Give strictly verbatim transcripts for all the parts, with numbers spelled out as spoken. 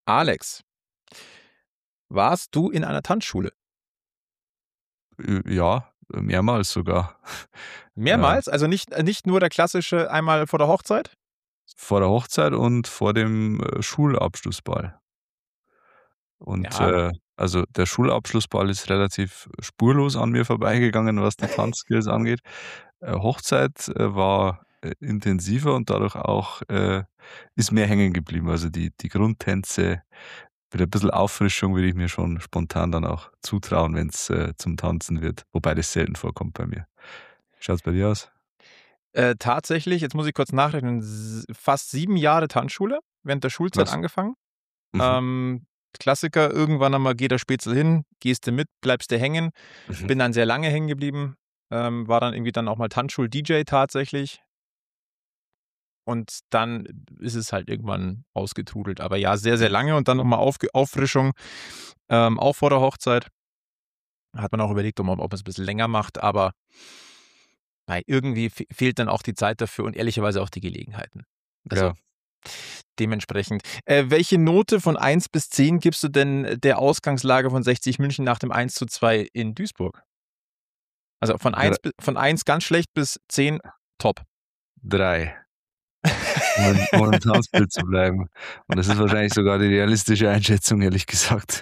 Alex, warst du in einer Tanzschule? Äh, ja, mehrmals sogar. Äh, Mehrmals? Also nicht, äh, nicht nur der klassische einmal vor der Hochzeit? vor der Hochzeit und vor dem, äh, Schulabschlussball. Und, Ja. äh, also der Schulabschlussball ist relativ spurlos an mir vorbeigegangen, was die Tanzskills angeht. Äh, Hochzeit, äh, war, äh, intensiver und dadurch auch, äh ist mehr hängen geblieben. Also die die Grundtänze mit ein bisschen Auffrischung würde ich mir schon spontan dann auch zutrauen, wenn's, äh, zum Tanzen wird, wobei das selten vorkommt bei mir. Wie schaut's bei dir aus? Äh, tatsächlich, jetzt muss ich kurz nachrechnen, s fast sieben Jahre Tanzschule, während der Schulzeit Was? angefangen. Mhm, Ähm, Klassiker, irgendwann einmal geht der Spätzle hin, gehst du mit, bleibst du hängen. mhm. Bin dann sehr lange hängen geblieben, ähm, war dann irgendwie dann auch mal Tanzschul-D J tatsächlich und dann ist es halt irgendwann ausgetrudelt. Aber ja, sehr, sehr lange und dann noch mal Aufge Auffrischung, ähm, auch vor der Hochzeit. Hat man auch überlegt, ob man ob man's 'n bisschen länger macht, aber Mei, irgendwie fe fehlt dann auch die Zeit dafür und ehrlicherweise auch die Gelegenheiten. Also, Ja. dementsprechend. Äh, welche Note von eins bis zehn gibst du denn der Ausgangslage von sechzig München nach dem eins zu zwei in Duisburg? Also, von Dr eins bi von eins ganz schlecht bis zehn top. drei, um im um im Tanzbild zu bleiben. Und das ist wahrscheinlich sogar die realistische Einschätzung, ehrlich gesagt.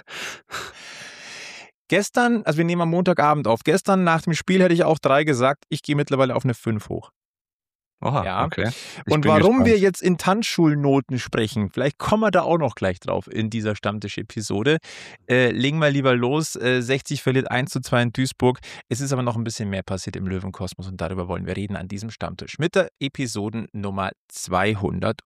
Gestern also, wir nehmen am Montagabend auf. Gestern nach dem Spiel hätte ich auch drei gesagt. Ich gehe mittlerweile auf 'ne fünf hoch. Aha, Ja. okay. Ich Und bin warum wir gespannt. jetzt in Tanzschulnoten sprechen, vielleicht kommen wir da auch noch gleich drauf in dieser Stammtisch-Episode. Äh, legen wir lieber los. Äh, sechzig verliert eins zu zwei in Duisburg. Es ist aber noch ein bisschen mehr passiert im Löwenkosmos und darüber wollen wir reden an diesem Stammtisch mit der Episodennummer zweihundertelf.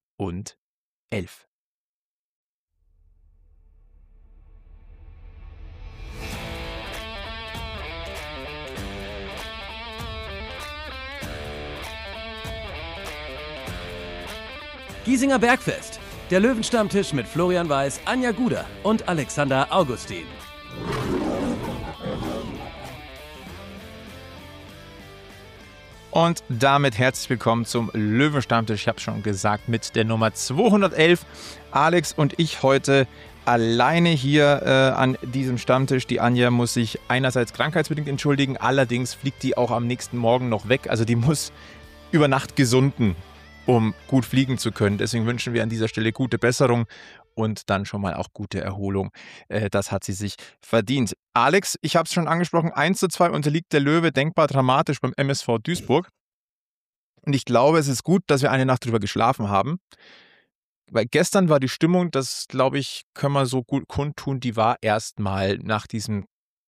Giesinger Bergfest. Der Löwenstammtisch mit Florian Weiß, Anja Guder und Alexander Augustin. Und damit herzlich willkommen zum Löwenstammtisch. Ich habe es schon gesagt, mit der Nummer zweihundertelf. Alex und ich heute alleine hier äh, an diesem Stammtisch. Die Anja muss sich einerseits krankheitsbedingt entschuldigen, allerdings fliegt die auch am nächsten Morgen noch weg. Also die muss über Nacht gesunden, um gut fliegen zu können. Deswegen wünschen wir an dieser Stelle gute Besserung und dann schon mal auch gute Erholung. Äh, das hat sie sich verdient. Alex, ich habe es schon angesprochen, eins zu zwei unterliegt der Löwe denkbar dramatisch beim M S V Duisburg. Und ich glaube, es ist gut, dass wir eine Nacht drüber geschlafen haben. Weil gestern war die Stimmung, das glaube ich, können wir so gut kundtun, die war erstmal nach diesem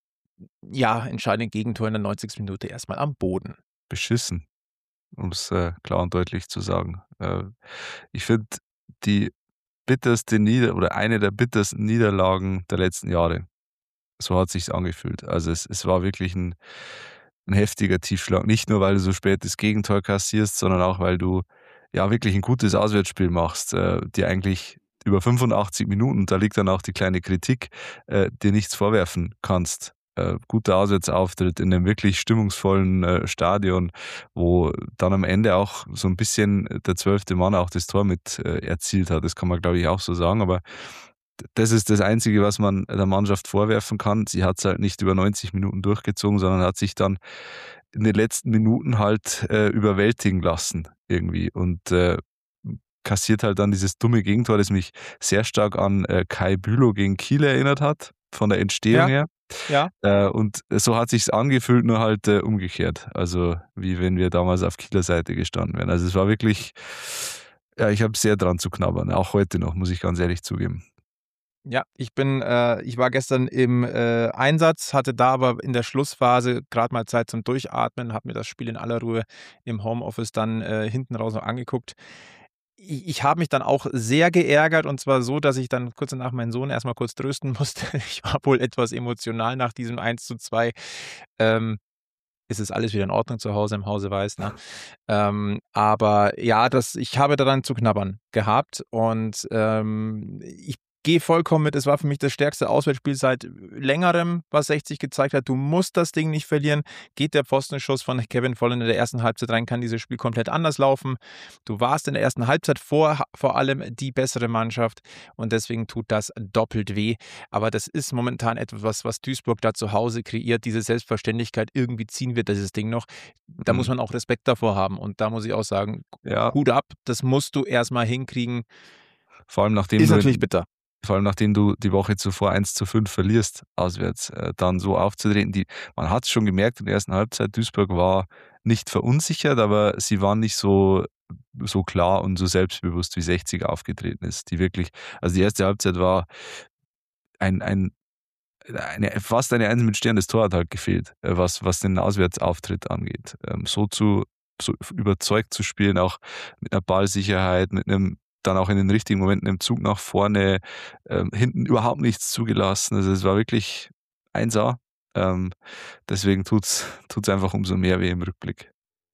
ja, entscheidenden Gegentor in der neunzigsten Minute erstmal am Boden. Beschissen, um's, äh, klar und deutlich zu sagen. Äh, ich finde, die bitterste Nieder oder eine der bittersten Niederlagen der letzten Jahre. So hat sich's angefühlt. Also, es es war wirklich 'n 'n heftiger Tiefschlag. Nicht nur, weil du so spät das Gegentor kassierst, sondern auch, weil du, ja, wirklich 'n gutes Auswärtsspiel machst, äh, dir eigentlich über fünfundachtzig Minuten, da liegt dann auch die kleine Kritik, äh, dir nichts vorwerfen kannst. Äh, guter Auswärtsauftritt in 'nem wirklich stimmungsvollen, äh, Stadion, wo dann am Ende auch so 'n bisschen der zwölfte Mann auch das Tor mit, äh, erzielt hat. Das kann man, glaube ich, auch so sagen, aber d das ist das Einzige, was man der Mannschaft vorwerfen kann. Sie hat's halt nicht über neunzig Minuten durchgezogen, sondern hat sich dann in den letzten Minuten halt, äh, überwältigen lassen irgendwie und, äh, kassiert halt dann dieses dumme Gegentor, das mich sehr stark an, äh, Kai Bülow gegen Kiel erinnert hat, von der Entstehung Ja, her. ja. Äh, und so hat sich's angefühlt, nur halt, äh, umgekehrt. Also, wie wenn wir damals auf Kieler Seite gestanden wären. Also, es war wirklich ja, ich habe sehr dran zu knabbern, auch heute noch, muss ich ganz ehrlich zugeben. Ja, ich bin äh, ich war gestern im, äh, Einsatz, hatte da aber in der Schlussphase grad mal Zeit zum Durchatmen, habe mir das Spiel in aller Ruhe im Homeoffice dann, äh, hinten raus noch angeguckt. I ich habe mich dann auch sehr geärgert und zwar so, dass ich dann kurz danach meinen Sohn erst mal kurz trösten musste. Ich war wohl etwas emotional nach diesem eins zu zwei. Ähm, es ist alles wieder in Ordnung zu Hause im Hause Weiß, ne? Ähm, aber ja, das ich habe daran zu knabbern gehabt und, ähm, ich gehe vollkommen mit. Es war für mich das stärkste Auswärtsspiel seit längerem, was sechzig gezeigt hat. Du musst das Ding nicht verlieren. Geht der Pfostenschuss von Kevin Volland in der ersten Halbzeit rein, kann dieses Spiel komplett anders laufen. Du warst in der ersten Halbzeit vor, vor allem die bessere Mannschaft und deswegen tut das doppelt weh. Aber das ist momentan etwas, was Duisburg da zu Hause kreiert. Diese Selbstverständlichkeit, irgendwie ziehen wir dieses Ding noch. Da mhm. muss man auch Respekt davor haben. Und da muss ich auch sagen, ja. Hut ab, das musst du erstmal hinkriegen. Vor allem nachdem ist du natürlich bitter. Vor allem nachdem du die Woche zuvor eins zu fünf verlierst, auswärts, äh, dann so aufzutreten. Die, man hat es schon gemerkt in der ersten Halbzeit, Duisburg war nicht verunsichert, aber sie waren nicht so, so klar und so selbstbewusst, wie sechzig aufgetreten ist. Die wirklich, also die erste Halbzeit war ein, ein eine, fast eine Eins mit Stern, das Tor hat halt gefehlt, was, was den Auswärtsauftritt angeht. Ähm, so zu so überzeugt zu spielen, auch mit einer Ballsicherheit, mit einem dann auch in den richtigen Momenten im Zug nach vorne, ähm, hinten überhaupt nichts zugelassen. Also es war wirklich eins A. Ähm, deswegen tut es einfach umso mehr weh im Rückblick.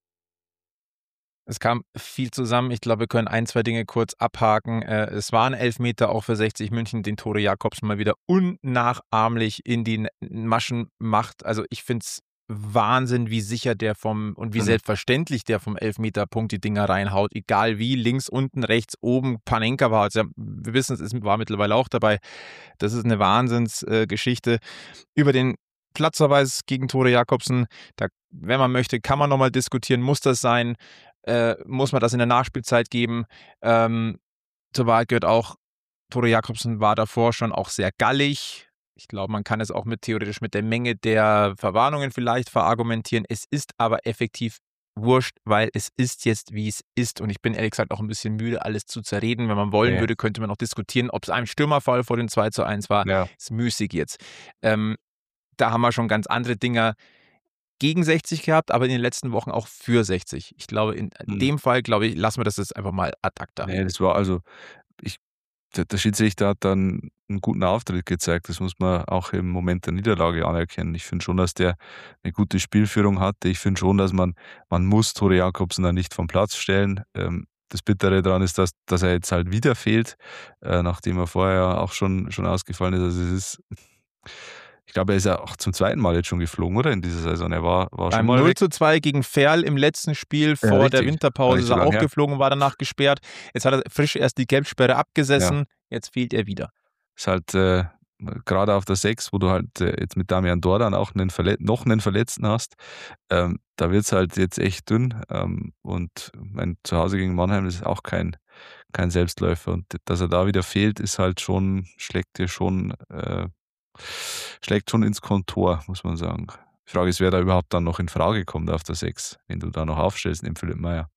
Es kam viel zusammen. Ich glaube, wir können ein, zwei Dinge kurz abhaken. Äh, es waren Elfmeter auch für sechzig München, den Tore Jakobsen mal wieder unnachahmlich in die Maschen macht. Also ich finde es Wahnsinn, wie sicher der vom und wie mhm. selbstverständlich der vom Elfmeterpunkt die Dinger reinhaut, egal wie, links, unten, rechts, oben. Panenka war, also wir wissen es, war mittlerweile auch dabei. Das ist eine Wahnsinnsgeschichte. Äh, Über den Platzverweis gegen Tore Jakobsen, da, wenn man möchte, kann man nochmal diskutieren, muss das sein, äh, muss man das in der Nachspielzeit geben. Ähm, zur Wahrheit gehört auch, Tore Jakobsen war davor schon auch sehr gallig. Ich glaube, man kann es auch mit theoretisch mit der Menge der Verwarnungen vielleicht verargumentieren. Es ist aber effektiv wurscht, weil es ist jetzt, wie es ist. Und ich bin ehrlich gesagt auch ein bisschen müde, alles zu zerreden. Wenn man wollen ja. würde, könnte man noch diskutieren, ob es ein Stürmerfall vor dem zwei zu eins war. Ja. Ist müßig jetzt. Ähm, da haben wir schon ganz andere Dinger gegen sechzig gehabt, aber in den letzten Wochen auch für sechzig. Ich glaube, in hm. dem Fall, glaube ich, lassen wir das jetzt einfach mal ad acta. Nee, das war also, ich der Schiedsrichter hat dann einen guten Auftritt gezeigt. Das muss man auch im Moment der Niederlage anerkennen. Ich finde schon, dass der eine gute Spielführung hatte. Ich finde schon, dass man, man muss Tore Jakobsen da nicht vom Platz stellen. Das Bittere daran ist, dass, dass er jetzt halt wieder fehlt, nachdem er vorher auch schon, schon ausgefallen ist. Also es ist, ich glaube, er ist ja auch zum zweiten Mal jetzt schon geflogen, oder? In dieser Saison. Er war, war schon mal null zu zwei gegen Ferl im letzten Spiel vor ja, der Winterpause ist er auch her. geflogen und war danach gesperrt. Jetzt hat er frisch erst die Gelbsperre abgesessen. Ja. Jetzt fehlt er wieder. Ist halt äh, gerade auf der sechs, wo du halt äh, jetzt mit Damian Dordan auch einen Verlet- noch einen Verletzten hast, ähm, da wird es halt jetzt echt dünn. Ähm, und mein Zuhause gegen Mannheim ist auch kein, kein Selbstläufer. Und dass er da wieder fehlt, ist halt schon, schlägt dir schon äh, schlägt schon ins Kontor, muss man sagen. Die Frage ist, wer da überhaupt dann noch in Frage kommt auf der sechs, wenn du da noch aufstellst, neben Philipp Meyer.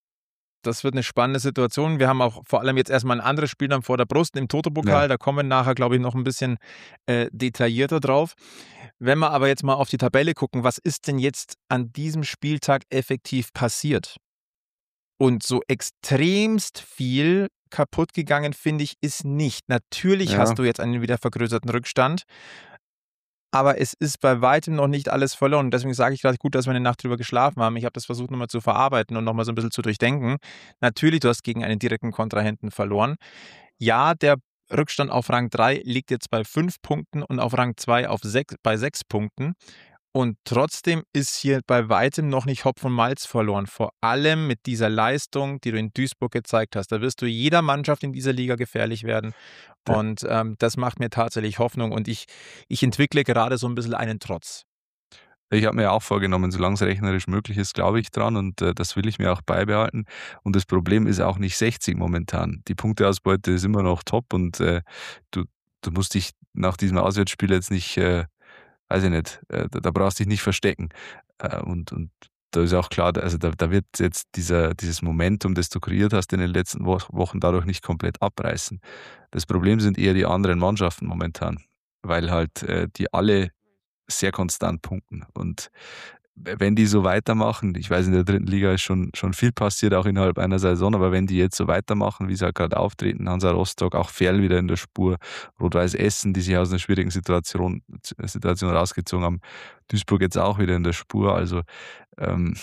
Das wird eine spannende Situation. Wir haben auch vor allem jetzt erstmal ein anderes Spiel dann vor der Brust im Toto-Pokal. Ja. Da kommen wir nachher, glaube ich, noch ein bisschen äh, detaillierter drauf. Wenn wir aber jetzt mal auf die Tabelle gucken, was ist denn jetzt an diesem Spieltag effektiv passiert? Und so extremst viel kaputt gegangen, finde ich, ist nicht. Natürlich ja. hast du jetzt einen wieder vergrößerten Rückstand, aber es ist bei weitem noch nicht alles verloren. Deswegen sage ich gerade gut, dass wir eine Nacht drüber geschlafen haben. Ich habe das versucht nochmal zu verarbeiten und nochmal so ein bisschen zu durchdenken. Natürlich, du hast gegen einen direkten Kontrahenten verloren. Ja, der Rückstand auf Rang drei liegt jetzt bei fünf Punkten und auf Rang zwei auf sechs, bei sechs Punkten. Und trotzdem ist hier bei weitem noch nicht Hopf und Malz verloren. Vor allem mit dieser Leistung, die du in Duisburg gezeigt hast. Da wirst du jeder Mannschaft in dieser Liga gefährlich werden. Ja. Und ähm, das macht mir tatsächlich Hoffnung. Und ich, ich entwickle gerade so ein bisschen einen Trotz. Ich habe mir auch vorgenommen, solange es rechnerisch möglich ist, glaube ich dran. Und äh, das will ich mir auch beibehalten. Und das Problem ist auch nicht sechzig momentan. Die Punkteausbeute ist immer noch top. Und äh, du, du musst dich nach diesem Auswärtsspiel jetzt nicht... Äh, weiß ich nicht, da, da brauchst du dich nicht verstecken. Und, und da ist auch klar, also da, da wird jetzt dieser, dieses Momentum, das du kreiert hast in den letzten Wochen, dadurch nicht komplett abreißen. Das Problem sind eher die anderen Mannschaften momentan, weil halt äh, die alle sehr konstant punkten. Und wenn die so weitermachen, ich weiß, in der dritten Liga ist schon, schon viel passiert, auch innerhalb einer Saison, aber wenn die jetzt so weitermachen, wie sie halt gerade auftreten, Hansa Rostock, auch Ferl wieder in der Spur, Rot-Weiß Essen, die sich aus einer schwierigen Situation, Situation rausgezogen haben, Duisburg jetzt auch wieder in der Spur, also ähm,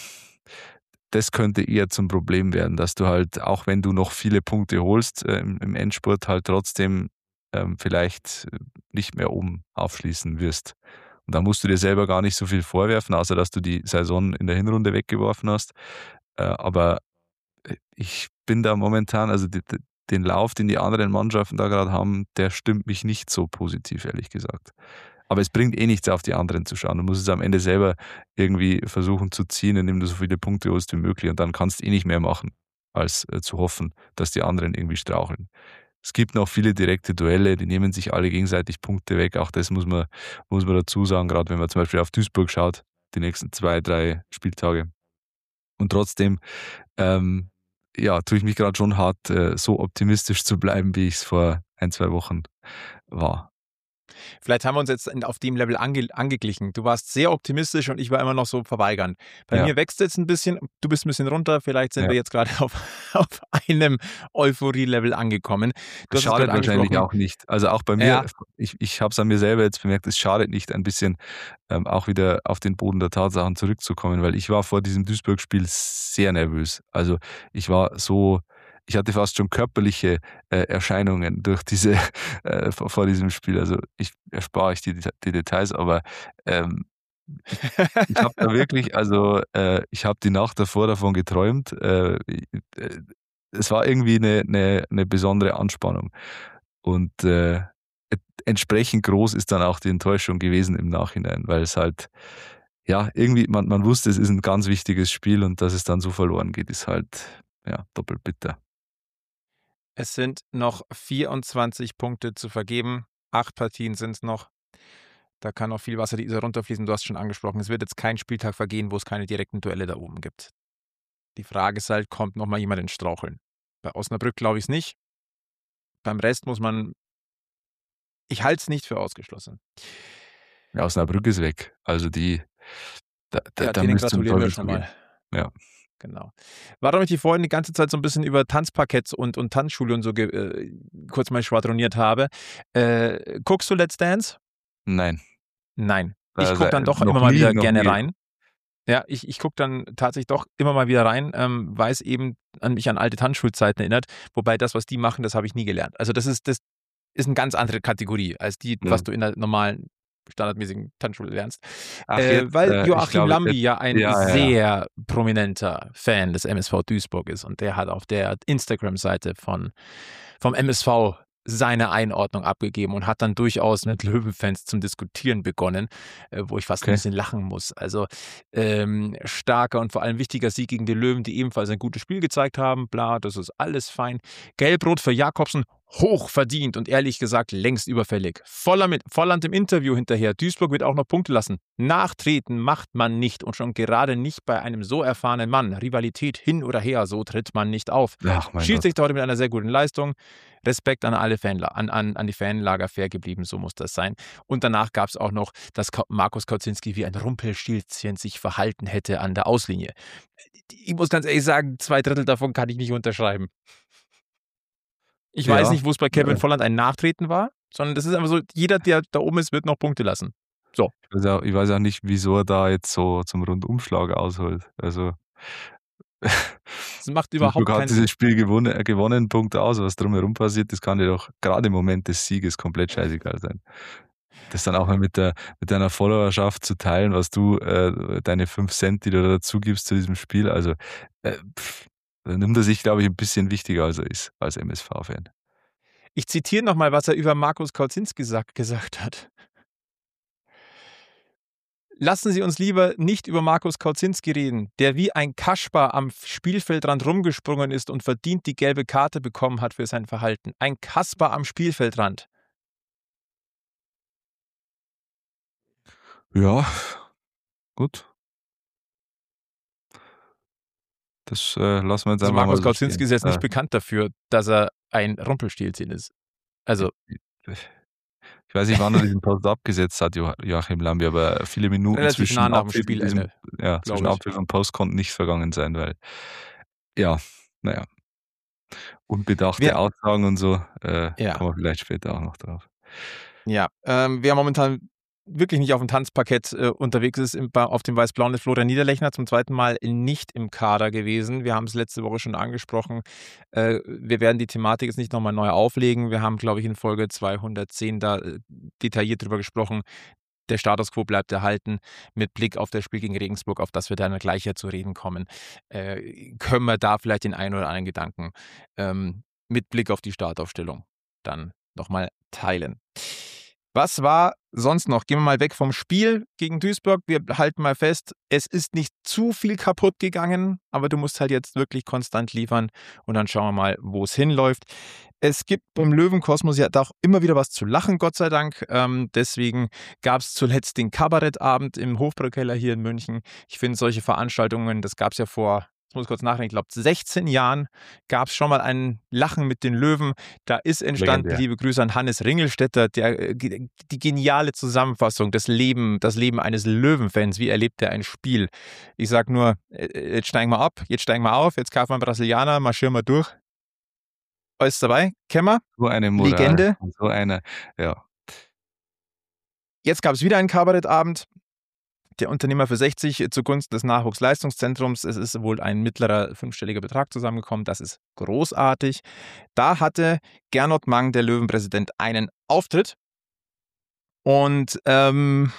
das könnte eher zum Problem werden, dass du halt, auch wenn du noch viele Punkte holst, äh, im, im Endspurt halt trotzdem ähm, vielleicht nicht mehr oben aufschließen wirst. Und da musst du dir selber gar nicht so viel vorwerfen, außer dass du die Saison in der Hinrunde weggeworfen hast. Äh, aber ich bin da momentan, also d- d- den Lauf, den die anderen Mannschaften da gerade haben, der stimmt mich nicht so positiv, ehrlich gesagt. Aber es bringt eh nichts, auf die anderen zu schauen. Du musst es am Ende selber irgendwie versuchen zu ziehen, indem du so viele Punkte holst wie möglich. Und dann kannst du eh nicht mehr machen, als äh, zu hoffen, dass die anderen irgendwie straucheln. Es gibt noch viele direkte Duelle, die nehmen sich alle gegenseitig Punkte weg. Auch das muss man, muss man dazu sagen, gerade wenn man zum Beispiel auf Duisburg schaut, die nächsten zwei, drei Spieltage. Und trotzdem, ähm, ja, tue ich mich gerade schon hart, äh, so optimistisch zu bleiben, wie ich es vor ein, zwei Wochen war. Vielleicht haben wir uns jetzt in- auf dem Level ange angeglichen. Du warst sehr optimistisch und ich war immer noch so verweigernd. Bei Ja, mir wächst jetzt ein bisschen, du bist ein bisschen runter, vielleicht sind ja. wir jetzt gerade auf, auf einem Euphorie-Level angekommen. Du hast es Schadet gerade wahrscheinlich angesprochen. auch nicht. Also auch bei mir, Ja, ich, ich habe es an mir selber jetzt bemerkt, es schadet nicht, ein bisschen ähm, auch wieder auf den Boden der Tatsachen zurückzukommen, weil ich war vor diesem Duisburg-Spiel sehr nervös. Also ich war so, ich hatte fast schon körperliche äh, Erscheinungen durch diese, äh, vor, vor diesem Spiel. Also ich erspare euch die, Deta- die Details, aber ähm, ich, ich habe da wirklich, also äh, ich habe die Nacht davor davon geträumt. Äh, äh, es war irgendwie eine, eine, eine besondere Anspannung. Und äh, et- entsprechend groß ist dann auch die Enttäuschung gewesen im Nachhinein, weil es halt, ja, irgendwie, man, man wusste, es ist ein ganz wichtiges Spiel und dass es dann so verloren geht, ist halt, ja, doppelt bitter. es sind noch vierundzwanzig Punkte zu vergeben. Acht Partien sind es noch. Da kann noch viel Wasser die Isar runterfließen. Du hast schon angesprochen, es wird jetzt kein Spieltag vergehen, wo es keine direkten Duelle da oben gibt. Die Frage ist halt, kommt noch mal jemand ins Straucheln? Bei Osnabrück glaube ich es nicht. Beim Rest muss man, ich halte es nicht für ausgeschlossen. Ja, Osnabrück ist weg. Also die, da, da, Ja, da denen müsste zum gratulieren wir Teufel schon mal. zugehen. Ja. Genau. Warum ich die vorhin die ganze Zeit so ein bisschen über Tanzparketts und, und Tanzschule und so ge- äh, kurz mal schwadroniert habe. Äh, guckst du Let's Dance? Nein. Nein. Ich Also, gucke dann doch noch immer mal nie, wieder noch gerne nie. rein. Ja, ich, ich gucke dann tatsächlich doch immer mal wieder rein, ähm, weil es eben an mich an alte Tanzschulzeiten erinnert. Wobei das, was die machen, das habe ich nie gelernt. Also das ist, das ist eine ganz andere Kategorie als die, Ja. was du in der normalen, standardmäßigen Tanzschule lernst. Ach, Äh, jetzt, weil äh, ich Joachim glaube, Lambi jetzt, ja ein ja, ja, ja. sehr prominenter Fan des M S V Duisburg ist und der hat auf der Instagram-Seite von, vom M S V seine Einordnung abgegeben und hat dann durchaus mit Löwenfans zum Diskutieren begonnen, äh, wo ich fast ein Okay. bisschen lachen muss. Also ähm, starker und vor allem wichtiger Sieg gegen die Löwen, die ebenfalls ein gutes Spiel gezeigt haben. Bla, das ist alles fein. Gelbrot für Jakobsen, hoch verdient und ehrlich gesagt längst überfällig. Voller mit, Volland im Interview hinterher. Duisburg wird auch noch Punkte lassen. Nachtreten macht man nicht und schon gerade nicht bei einem so erfahrenen Mann. Rivalität hin oder her, so tritt man nicht auf. Ach, mein Gott. Schiedsrichter heute mit einer sehr guten Leistung. Respekt an alle Fanla an, an, an die Fanlager, fair geblieben, so muss das sein. Und danach gab es auch noch, dass Ka Markus Kauzinski wie ein Rumpelstilzchen sich verhalten hätte an der Auslinie. Ich muss ganz ehrlich sagen, zwei Drittel davon kann ich nicht unterschreiben. Ich weiß Ja, nicht, wo es bei Kevin äh, Volland ein Nachtreten war, sondern das ist einfach so, jeder, der da oben ist, wird noch Punkte lassen. So. ich weiß auch, ich weiß auch nicht, wieso er da jetzt so zum Rundumschlag ausholt. Also Das macht überhaupt Duisburg hat keinen Sinn. dieses Spiel gewonnen, äh, gewonnen, Punkt aus. Was drumherum passiert, das kann dir doch gerade im Moment des Sieges komplett scheißegal sein. Das dann auch mal mit, der, mit deiner Followerschaft zu teilen, was du, äh, deine fünf Cent, die du da dazu gibst zu diesem Spiel. Also äh, pff, da nimmt er sich, glaube ich, ein bisschen wichtiger, als er ist, als M S V-Fan. Ich zitiere nochmal, was er über Markus Kauzinski gesagt, gesagt hat. Lassen Sie uns lieber nicht über Markus Kauzinski reden, der wie ein Kaspar am Spielfeldrand rumgesprungen ist und verdient die gelbe Karte bekommen hat für sein Verhalten. Ein Kaspar am Spielfeldrand. Ja, gut. Das äh, lassen wir jetzt Also einfach mal Markus so Kauzinski stehen. ist jetzt nicht Äh, bekannt dafür, dass er ein Rumpelstilzchen ist. Also, Ich weiß nicht, wann er diesen Post abgesetzt hat, Jo- Joachim Lambi, aber viele Minuten relativ zwischen nah nach dem Abpfiff und diesem, Spielende, ja, zwischen glaube ich. Abpfiff und Post konnten nicht vergangen sein, weil, ja, naja, unbedachte Wir, Aussagen und so, äh, ja, kommen wir vielleicht später auch noch drauf. ja. Ähm, wer momentan wirklich nicht auf dem Tanzparkett äh, unterwegs ist, im, auf dem Weiß-Blauen ist Florian Niederlechner zum zweiten Mal nicht im Kader gewesen. Wir haben es letzte Woche schon angesprochen. Äh, wir werden die Thematik jetzt nicht nochmal neu auflegen. Wir haben, glaube ich, in Folge zweihundertzehn da äh, detailliert drüber gesprochen. Der Status quo bleibt erhalten mit Blick auf das Spiel gegen Regensburg, auf das wir dann gleich ja zu reden kommen. Äh, können wir da vielleicht den einen oder anderen Gedanken ähm, mit Blick auf die Startaufstellung dann nochmal teilen. Was war sonst noch? Gehen wir mal weg vom Spiel gegen Duisburg. Wir halten mal fest, es ist nicht zu viel kaputt gegangen, aber du musst halt jetzt wirklich konstant liefern und dann schauen wir mal, wo es hinläuft. Es gibt beim Löwenkosmos ja auch immer wieder was zu lachen, Gott sei Dank. Ähm, deswegen gab es zuletzt den Kabarettabend im Hofbräukeller hier in München. Ich finde solche Veranstaltungen, das gab es ja vor, ich muss kurz nachdenken, ich glaube sechzehn Jahren gab es schon mal ein Lachen mit den Löwen. Da ist entstanden, Legendär. Liebe Grüße an Hannes Ringelstetter, der, die geniale Zusammenfassung, das Leben, das Leben eines Löwenfans. Wie erlebt er ein Spiel? Ich sage nur, jetzt steigen wir ab, jetzt steigen wir auf, jetzt kaufen wir einen Brasilianer, marschieren wir durch. Alles dabei? Kämmer? So eine Moral. Legende. So eine, ja. Jetzt gab es wieder einen Kabarettabend. Der Unternehmer für sechzig zugunsten des Nachwuchsleistungszentrums. Es ist wohl ein mittlerer fünfstelliger Betrag zusammengekommen. Das ist großartig. Da hatte Gernot Mang, der Löwenpräsident, einen Auftritt. Und ähm,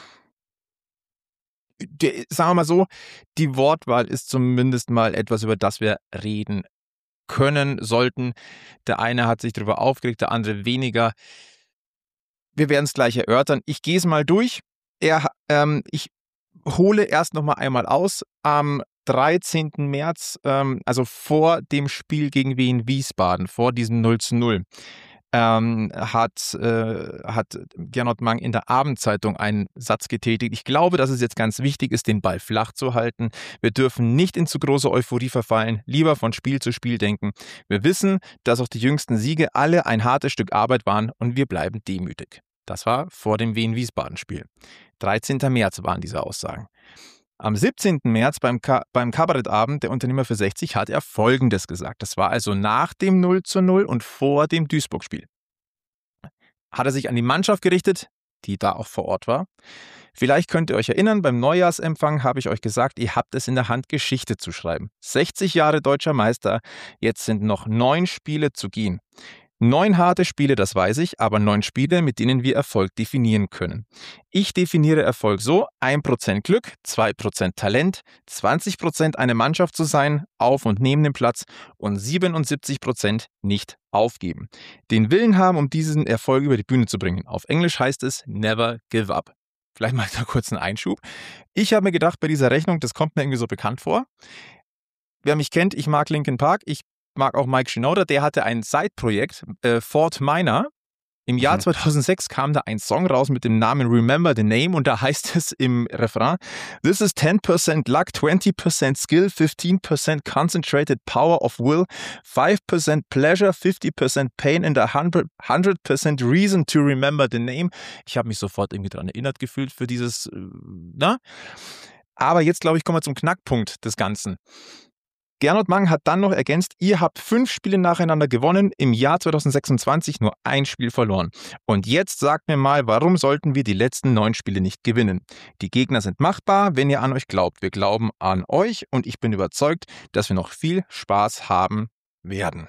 der, sagen wir mal so, die Wortwahl ist zumindest mal etwas, über das wir reden können, sollten. Der eine hat sich darüber aufgeregt, der andere weniger. Wir werden es gleich erörtern. Ich gehe es mal durch. Er, ähm, ich hole erst noch mal einmal aus. Am dreizehnten März, ähm, also vor dem Spiel gegen Wien Wiesbaden, vor diesem null zu null, ähm, hat, äh, hat Gernot Mang in der Abendzeitung einen Satz getätigt. Ich glaube, dass es jetzt ganz wichtig ist, den Ball flach zu halten. Wir dürfen nicht in zu große Euphorie verfallen, lieber von Spiel zu Spiel denken. Wir wissen, dass auch die jüngsten Siege alle ein hartes Stück Arbeit waren und wir bleiben demütig. Das war vor dem Wien-Wiesbaden-Spiel. dreizehnten März waren diese Aussagen. Am siebzehnten März beim, Ka- beim Kabarettabend der Unternehmer für sechzig hat er Folgendes gesagt. Das war also nach dem null zu null und vor dem Duisburg-Spiel. Hat er sich an die Mannschaft gerichtet, die da auch vor Ort war. Vielleicht könnt ihr euch erinnern, beim Neujahrsempfang habe ich euch gesagt, ihr habt es in der Hand, Geschichte zu schreiben. sechzig Jahre deutscher Meister, jetzt sind noch neun Spiele zu gehen. Neun harte Spiele, das weiß ich, aber neun Spiele, mit denen wir Erfolg definieren können. Ich definiere Erfolg so: ein Prozent Glück, zwei Prozent Talent, zwanzig Prozent eine Mannschaft zu sein, auf und neben dem Platz und siebenundsiebzig Prozent nicht aufgeben. Den Willen haben, um diesen Erfolg über die Bühne zu bringen. Auf Englisch heißt es never give up. Vielleicht mal da kurz einen Einschub. Ich habe mir gedacht, bei dieser Rechnung, das kommt mir irgendwie so bekannt vor. Wer mich kennt, ich mag Linkin Park, ich mag auch Mike Shinoda, der hatte ein Side-Projekt, äh, Fort Minor. Im Jahr Mhm. zweitausendsechs kam da ein Song raus mit dem Namen Remember the Name und da heißt es im Refrain: This is ten percent luck, twenty percent skill, fifteen percent concentrated power of will, five percent pleasure, fifty percent pain and a one hundred percent reason to remember the name. Ich habe mich sofort irgendwie daran erinnert gefühlt für dieses, äh, na? Aber jetzt, glaube ich, kommen wir zum Knackpunkt des Ganzen. Gernot Mang hat dann noch ergänzt, ihr habt fünf Spiele nacheinander gewonnen, im Jahr zweitausendsechsundzwanzig nur ein Spiel verloren. Und jetzt sagt mir mal, warum sollten wir die letzten neun Spiele nicht gewinnen? Die Gegner sind machbar, wenn ihr an euch glaubt. Wir glauben an euch und ich bin überzeugt, dass wir noch viel Spaß haben werden.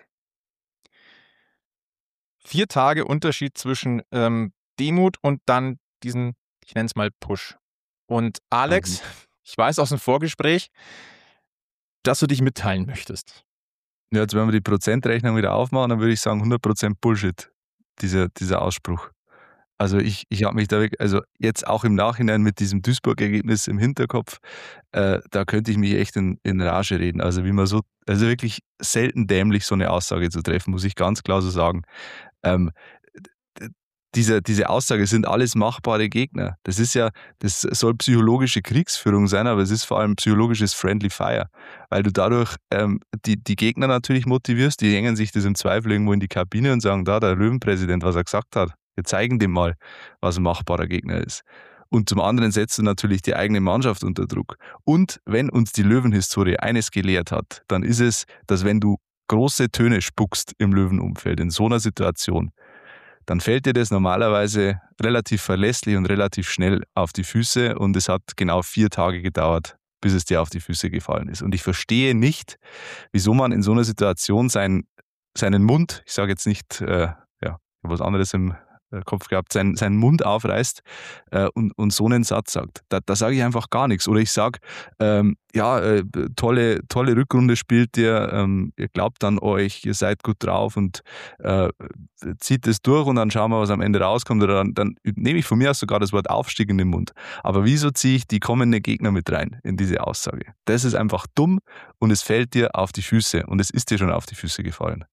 Vier Tage Unterschied zwischen ähm, Demut und dann diesen, ich nenne es mal Push. Und Alex, Mhm. ich weiß aus dem Vorgespräch, dass du dich mitteilen möchtest. Ja, jetzt wenn wir die Prozentrechnung wieder aufmachen, dann würde ich sagen hundert Prozent Bullshit, dieser, dieser Ausspruch. Also ich, ich habe mich da wirklich, also jetzt auch im Nachhinein mit diesem Duisburg-Ergebnis im Hinterkopf, äh, da könnte ich mich echt in, in Rage reden. Also wie man so, also wirklich selten dämlich so eine Aussage zu treffen, muss ich ganz klar so sagen. Ähm, Diese, diese Aussage sind alles machbare Gegner. Das ist ja, das soll psychologische Kriegsführung sein, aber es ist vor allem psychologisches Friendly Fire, weil du dadurch ähm, die, die Gegner natürlich motivierst, die hängen sich das im Zweifel irgendwo in die Kabine und sagen, da, der Löwenpräsident, was er gesagt hat, wir zeigen dem mal, was ein machbarer Gegner ist. Und zum anderen setzt du natürlich die eigene Mannschaft unter Druck. Und wenn uns die Löwenhistorie eines gelehrt hat, dann ist es, dass wenn du große Töne spuckst im Löwenumfeld, in so einer Situation, dann fällt dir das normalerweise relativ verlässlich und relativ schnell auf die Füße und es hat genau vier Tage gedauert, bis es dir auf die Füße gefallen ist. Und ich verstehe nicht, wieso man in so einer Situation sein, seinen Mund, ich sage jetzt nicht, äh, ja, was anderes im Kopf gehabt, seinen, seinen Mund aufreißt äh, und, und so einen Satz sagt. Da, da sage ich einfach gar nichts. Oder ich sage, ähm, ja, äh, tolle, tolle Rückrunde spielt ihr, ähm, ihr glaubt an euch, ihr seid gut drauf und äh, zieht es durch und dann schauen wir, was am Ende rauskommt. Oder dann, dann nehme ich von mir aus sogar das Wort Aufstieg in den Mund. Aber wieso ziehe ich die kommenden Gegner mit rein in diese Aussage? Das ist einfach dumm und es fällt dir auf die Füße und es ist dir schon auf die Füße gefallen.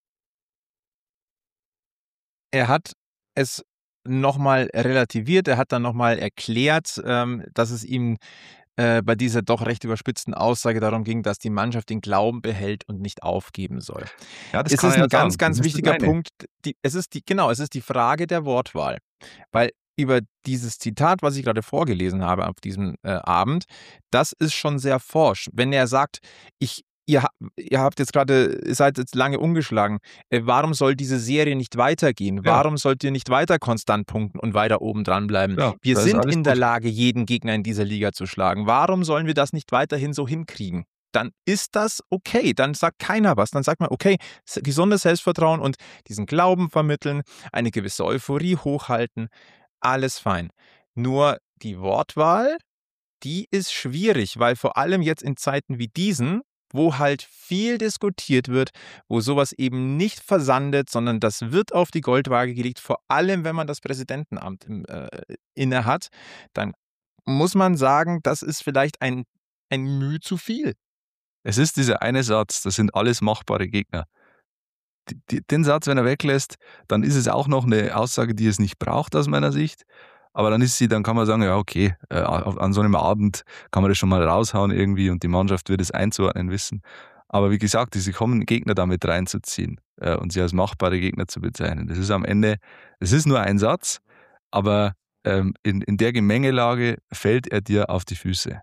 Er hat es nochmal relativiert, er hat dann nochmal erklärt, ähm, dass es ihm äh, bei dieser doch recht überspitzten Aussage darum ging, dass die Mannschaft den Glauben behält und nicht aufgeben soll. Ja, das es kann ist er ein ja ganz, sagen. ganz Das ist wichtiger das eine. Punkt. Die, es ist die, genau, es ist die Frage der Wortwahl. Weil über dieses Zitat, was ich gerade vorgelesen habe auf diesem äh, Abend, das ist schon sehr forsch. Wenn er sagt, ich Ihr, ihr habt jetzt gerade, ihr seid jetzt lange umgeschlagen. Äh, warum soll diese Serie nicht weitergehen? Ja. Warum sollt ihr nicht weiter konstant punkten und weiter oben dran bleiben? Ja, wir da ist sind alles in der gut. Lage, jeden Gegner in dieser Liga zu schlagen. Warum sollen wir das nicht weiterhin so hinkriegen? Dann ist das okay. Dann sagt keiner was. Dann sagt man, okay, s- gesundes Selbstvertrauen und diesen Glauben vermitteln, eine gewisse Euphorie hochhalten. Alles fein. Nur die Wortwahl, die ist schwierig, weil vor allem jetzt in Zeiten wie diesen, wo halt viel diskutiert wird, wo sowas eben nicht versandet, sondern das wird auf die Goldwaage gelegt, vor allem wenn man das Präsidentenamt im, äh, inne hat, dann muss man sagen, das ist vielleicht ein, ein Mühe zu viel. Es ist dieser eine Satz, das sind alles machbare Gegner. Die, die, den Satz, wenn er weglässt, dann ist es auch noch eine Aussage, die es nicht braucht aus meiner Sicht. Aber dann ist sie, dann kann man sagen, ja okay, äh, an so einem Abend kann man das schon mal raushauen irgendwie und die Mannschaft wird es einzuordnen wissen. Aber wie gesagt, diese kommenden Gegner damit reinzuziehen äh, und sie als machbare Gegner zu bezeichnen, das ist am Ende, es ist nur ein Satz, aber ähm, in, in der Gemengelage fällt er dir auf die Füße.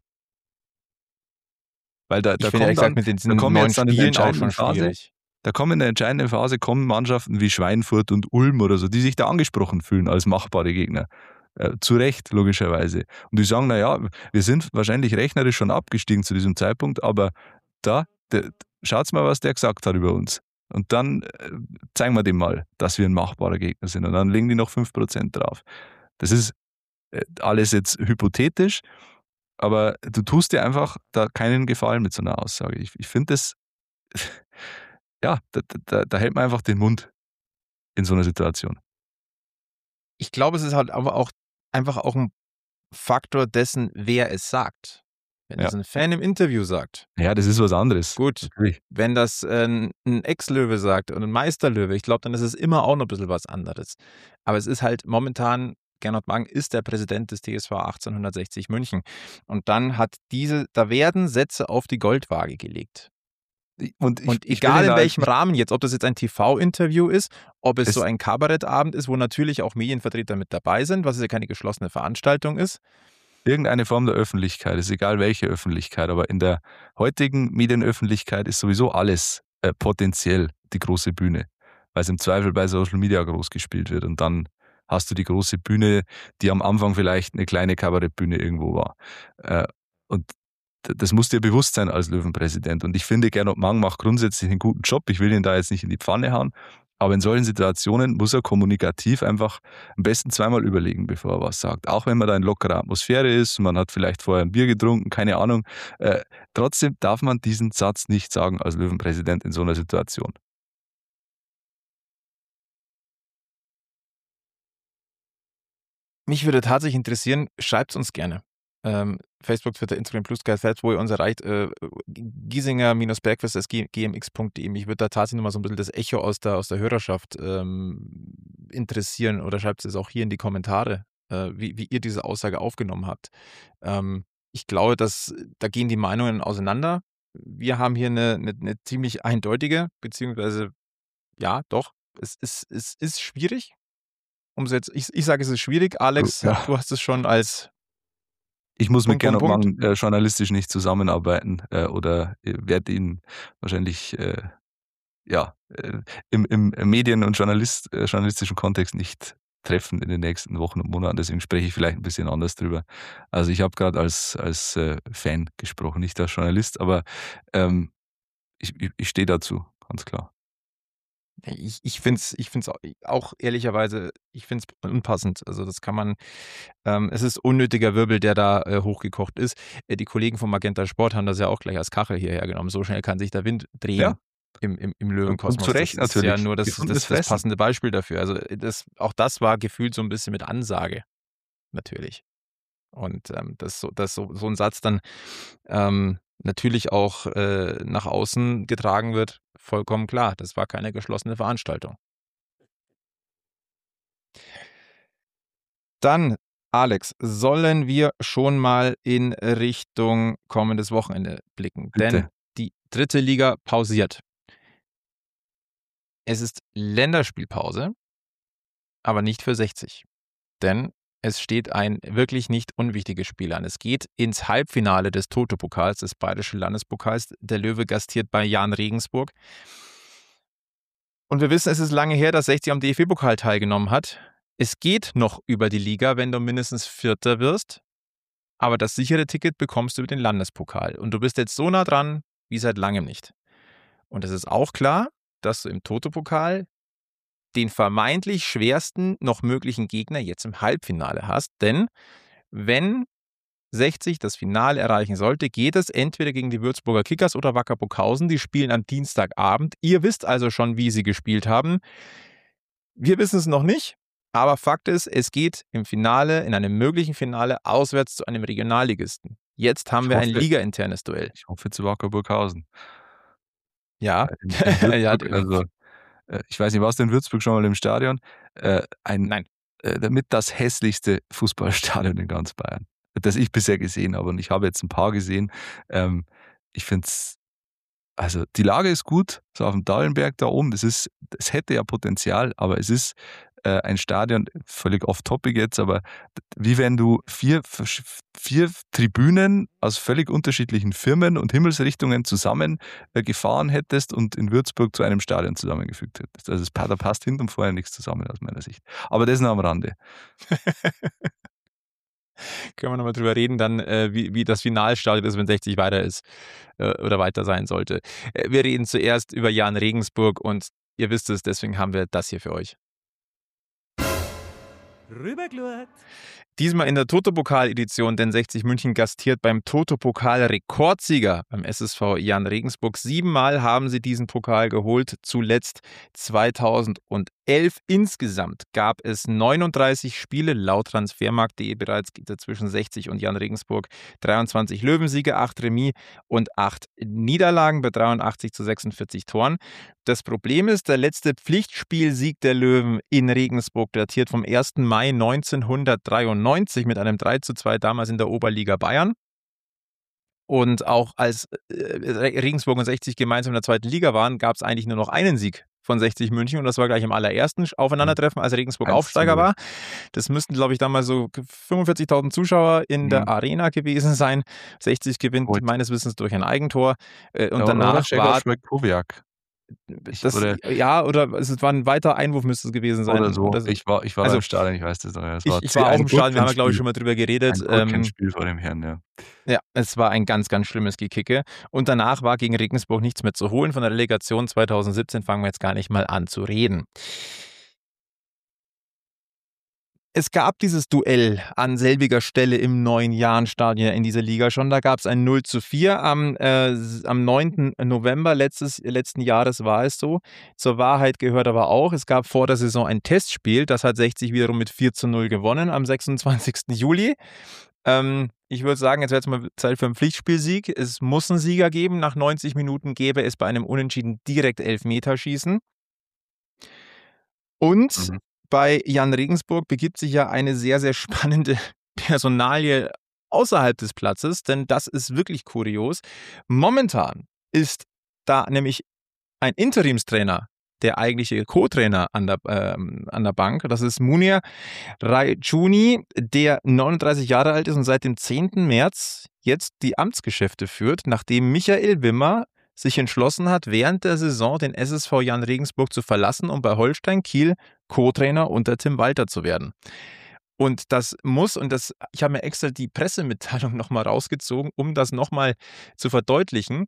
Weil da, Ich da finde ehrlich kommt gesagt dann, mit da den kommen neuen jetzt dann in der Spielen auch entscheidenden schon Phase, schwierig. da kommen in der entscheidenden Phase kommen Mannschaften wie Schweinfurt und Ulm oder so, die sich da angesprochen fühlen als machbare Gegner. Äh, zu Recht, logischerweise. Und die sagen, naja, wir sind wahrscheinlich rechnerisch schon abgestiegen zu diesem Zeitpunkt, aber da, der, schaut's mal, was der gesagt hat über uns. Und dann äh, zeigen wir dem mal, dass wir ein machbarer Gegner sind. Und dann legen die noch fünf Prozent drauf. Das ist äh, alles jetzt hypothetisch, aber du tust dir einfach da keinen Gefallen mit so einer Aussage. Ich, ich finde das, ja, da, da, da hält man einfach den Mund in so einer Situation. Ich glaube, es ist halt aber auch einfach auch ein Faktor dessen, wer es sagt. Wenn Ja. es ein Fan im Interview sagt, Ja, das ist was anderes. gut. Natürlich. Wenn das äh, ein Ex-Löwe sagt und ein Meisterlöwe, ich glaube, dann ist es immer auch noch ein bisschen was anderes. Aber es ist halt momentan, Gernot Mang ist der Präsident des T S V achtzehnhundertsechzig München. Und dann hat diese, da werden Sätze auf die Goldwaage gelegt. Und, ich, Und ich will egal ihn in da welchem nicht- Rahmen jetzt, ob das jetzt ein T V-Interview ist, ob es Es- so ein Kabarettabend ist, wo natürlich auch Medienvertreter mit dabei sind, was ja keine geschlossene Veranstaltung ist. Irgendeine Form der Öffentlichkeit, ist egal welche Öffentlichkeit, aber in der heutigen Medienöffentlichkeit ist sowieso alles äh, potenziell die große Bühne, weil es im Zweifel bei Social Media groß gespielt wird und dann hast du die große Bühne, die am Anfang vielleicht eine kleine Kabarettbühne irgendwo war. Äh, und d- das muss dir bewusst sein als Löwenpräsident. Und ich finde, Gernot Mang macht grundsätzlich einen guten Job. Ich will ihn da jetzt nicht in die Pfanne hauen. Aber in solchen Situationen muss er kommunikativ einfach am besten zweimal überlegen, bevor er was sagt. Auch wenn man da in lockerer Atmosphäre ist, man hat vielleicht vorher ein Bier getrunken, keine Ahnung. Äh, trotzdem darf man diesen Satz nicht sagen als Löwenpräsident in so einer Situation. Mich würde tatsächlich interessieren, schreibt es uns gerne. Ähm, Facebook, Twitter, Instagram, Plus, Sky, wo ihr uns erreicht, äh, giesinger-bergfest at g m x punkt d e. Mich würde da tatsächlich nochmal so ein bisschen das Echo aus der, aus der Hörerschaft ähm, interessieren oder schreibt es auch hier in die Kommentare, äh, wie, wie ihr diese Aussage aufgenommen habt. Ähm, ich glaube, dass da gehen die Meinungen auseinander. Wir haben hier eine, eine, eine ziemlich eindeutige, beziehungsweise ja, doch, es ist, es ist schwierig. Um's jetzt, ich, ich sage, es ist schwierig. Alex, Ja. du hast es schon als Ich muss mit Punkt, Punkt, Gernot Punkt. Mang äh, journalistisch nicht zusammenarbeiten äh, oder äh, werde ihn wahrscheinlich äh, ja, äh, im, im Medien- und Journalist, äh, journalistischen Kontext nicht treffen in den nächsten Wochen und Monaten. Deswegen spreche ich vielleicht ein bisschen anders drüber. Also ich habe gerade als, als äh, Fan gesprochen, nicht als Journalist, aber ähm, ich, ich, ich stehe dazu, ganz klar. Ich, ich finde es ich find's auch, auch ehrlicherweise, ich finde es unpassend. Also das kann man, ähm, es ist unnötiger Wirbel, der da äh, hochgekocht ist. Äh, die Kollegen vom Magenta Sport haben das ja auch gleich als Kachel hierher genommen. So schnell kann sich der Wind drehen Ja, im, im, im und zu Löwenkosmos. Das Recht ist ja natürlich. nur das, Gefundenes das, das Fressen. passende Beispiel dafür. Also äh, das, auch das war gefühlt so ein bisschen mit Ansage, natürlich. Und ähm, dass, so, dass so, so ein Satz dann ähm, natürlich auch äh, nach außen getragen wird, vollkommen klar. Das war keine geschlossene Veranstaltung. Dann, Alex, sollen wir schon mal in Richtung kommendes Wochenende blicken? Bitte. Denn die dritte Liga pausiert. Es ist Länderspielpause, aber nicht für sechzig. Denn es steht ein wirklich nicht unwichtiges Spiel an. Es geht ins Halbfinale des Toto-Pokals, des Bayerischen Landespokals. Der Löwe gastiert bei Jahn Regensburg. Und wir wissen, es ist lange her, dass sechzig am D F B-Pokal teilgenommen hat. Es geht noch über die Liga, wenn du mindestens Vierter wirst. Aber das sichere Ticket bekommst du über den Landespokal. Und du bist jetzt so nah dran wie seit langem nicht. Und es ist auch klar, dass du im Toto-Pokal den vermeintlich schwersten noch möglichen Gegner jetzt im Halbfinale hast. Denn wenn sechzig das Finale erreichen sollte, geht es entweder gegen die Würzburger Kickers oder Wacker Burghausen. Die spielen am Dienstagabend. Ihr wisst also schon, wie sie gespielt haben. Wir wissen es noch nicht. Aber Fakt ist, es geht im Finale, in einem möglichen Finale, auswärts zu einem Regionalligisten. Jetzt haben Ich wir ein hoffe- ligainternes Duell. Ich hoffe zu Wacker Burghausen. Ja, In, in ja, Würzburg, also, äh, ich weiß nicht, warst du in Würzburg schon mal im Stadion? Äh, ein, nein. äh, damit das hässlichste Fußballstadion in ganz Bayern, das ich bisher gesehen habe. Und ich habe jetzt ein paar gesehen. Ähm, ich finde es, also die Lage ist gut, so auf dem Dallenberg da oben. Das ist, das hätte ja Potenzial, aber es ist äh, ein Stadion, völlig off-topic jetzt, aber wie wenn du vier, vier Tribünen aus völlig unterschiedlichen Firmen und Himmelsrichtungen zusammen äh, gefahren hättest und in Würzburg zu einem Stadion zusammengefügt hättest. Also es, da passt hinten und vorher nichts zusammen aus meiner Sicht. Aber das noch am Rande. Können wir nochmal drüber reden, dann, äh, wie, wie das Finalstadion ist, wenn sechzig weiter ist äh, oder weiter sein sollte. Äh, wir reden zuerst über Jahn Regensburg und ihr wisst es, deswegen haben wir das hier für euch. Rüberglurt. Diesmal in der Toto-Pokal-Edition, denn sechzig München gastiert beim Toto-Pokal-Rekordsieger beim S S V Jahn Regensburg. Siebenmal haben sie diesen Pokal geholt, zuletzt zweitausendelf. Insgesamt gab es neununddreißig Spiele, laut Transfermarkt punkt de bereits zwischen sechzig und Jahn Regensburg. dreiundzwanzig Löwensiege, acht Remis und acht Niederlagen bei dreiundachtzig zu sechsundvierzig Toren. Das Problem ist, der letzte Pflichtspielsieg der Löwen in Regensburg datiert vom ersten Mai neunzehnhundertdreiundneunzig mit einem drei zu zwei damals in der Oberliga Bayern. Und auch als äh, Regensburg und sechzig gemeinsam in der zweiten Liga waren, gab es eigentlich nur noch einen Sieg von sechzig München und das war gleich im allerersten Aufeinandertreffen, als Regensburg Aufsteiger war. Das müssten, glaube ich, damals so fünfundvierzigtausend Zuschauer in mhm. der Arena gewesen sein. sechzig gewinnt Gut. meines Wissens durch ein Eigentor. Und ja, danach war... Ich, das, oder, ja, oder es war ein weiter Einwurf, müsste es gewesen sein. Oder so. Oder so. Ich war, ich war also, im Stadion, ich weiß das noch. Es ich, war, ich war auch im Stadion, wir haben, glaube ich, schon mal drüber geredet. Ein ähm, Spiel vor dem Herrn, ja. Ja, es war ein ganz, ganz schlimmes Gekicke. Und danach war gegen Regensburg nichts mehr zu holen. Von der Relegation zweitausendsiebzehn fangen wir jetzt gar nicht mal an zu reden. Es gab dieses Duell an selbiger Stelle im neuen Jahn-Stadion in dieser Liga schon. Da gab es ein null zu vier am, äh, am neunten November letztes, letzten Jahres war es so. Zur Wahrheit gehört aber auch, es gab vor der Saison ein Testspiel. Das hat sechzig wiederum mit vier zu null gewonnen am sechsundzwanzigsten Juli. Ähm, ich würde sagen, jetzt wäre es mal Zeit für einen Pflichtspielsieg. Es muss einen Sieger geben. Nach neunzig Minuten gäbe es bei einem Unentschieden direkt Elfmeterschießen. Und... Mhm. Bei Jahn Regensburg begibt sich ja eine sehr, sehr spannende Personalie außerhalb des Platzes, denn das ist wirklich kurios. Momentan ist da nämlich ein Interimstrainer, der eigentliche Co-Trainer an der, ähm, an der Bank. Das ist Munir Raicuni, der neununddreißig Jahre alt ist und seit dem zehnten März jetzt die Amtsgeschäfte führt, nachdem Michael Wimmer sich entschlossen hat, während der Saison den S S V Jahn Regensburg zu verlassen, um bei Holstein Kiel Co-Trainer unter Tim Walter zu werden. Und das muss, und das, ich habe mir extra die Pressemitteilung nochmal rausgezogen, um das nochmal zu verdeutlichen.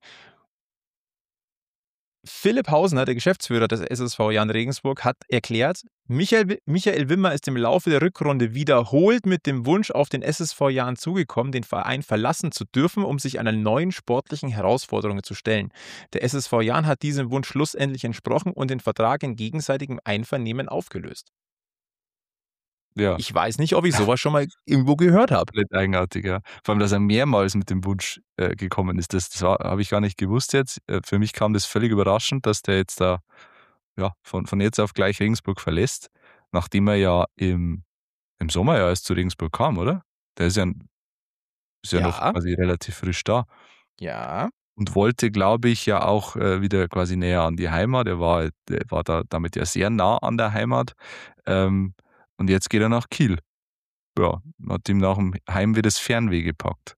Philipp Hausner, der Geschäftsführer des S S V Jahn Regensburg, hat erklärt, Michael, Michael Wimmer ist im Laufe der Rückrunde wiederholt mit dem Wunsch auf den S S V Jahn zugekommen, den Verein verlassen zu dürfen, um sich einer neuen sportlichen Herausforderung zu stellen. Der S S V Jahn hat diesem Wunsch schlussendlich entsprochen und den Vertrag in gegenseitigem Einvernehmen aufgelöst. Ja. Ich weiß nicht, ob ich sowas schon mal irgendwo gehört habe. Komplett eigenartig, ja. Vor allem, dass er mehrmals mit dem Wunsch äh, gekommen ist. Das, das habe ich gar nicht gewusst jetzt. Äh, für mich kam das völlig überraschend, dass der jetzt da ja, von, von jetzt auf gleich Regensburg verlässt, nachdem er ja im, im Sommer ja erst zu Regensburg kam, oder? Der ist ja, ist ja, Ja. noch quasi relativ frisch da. Ja. Und wollte, glaube ich, ja auch äh, wieder quasi näher an die Heimat. Er war, der war da damit ja sehr nah an der Heimat. Ähm, und jetzt geht er nach Kiel. Ja, hat ihm nach dem Heimweh das Fernweh gepackt.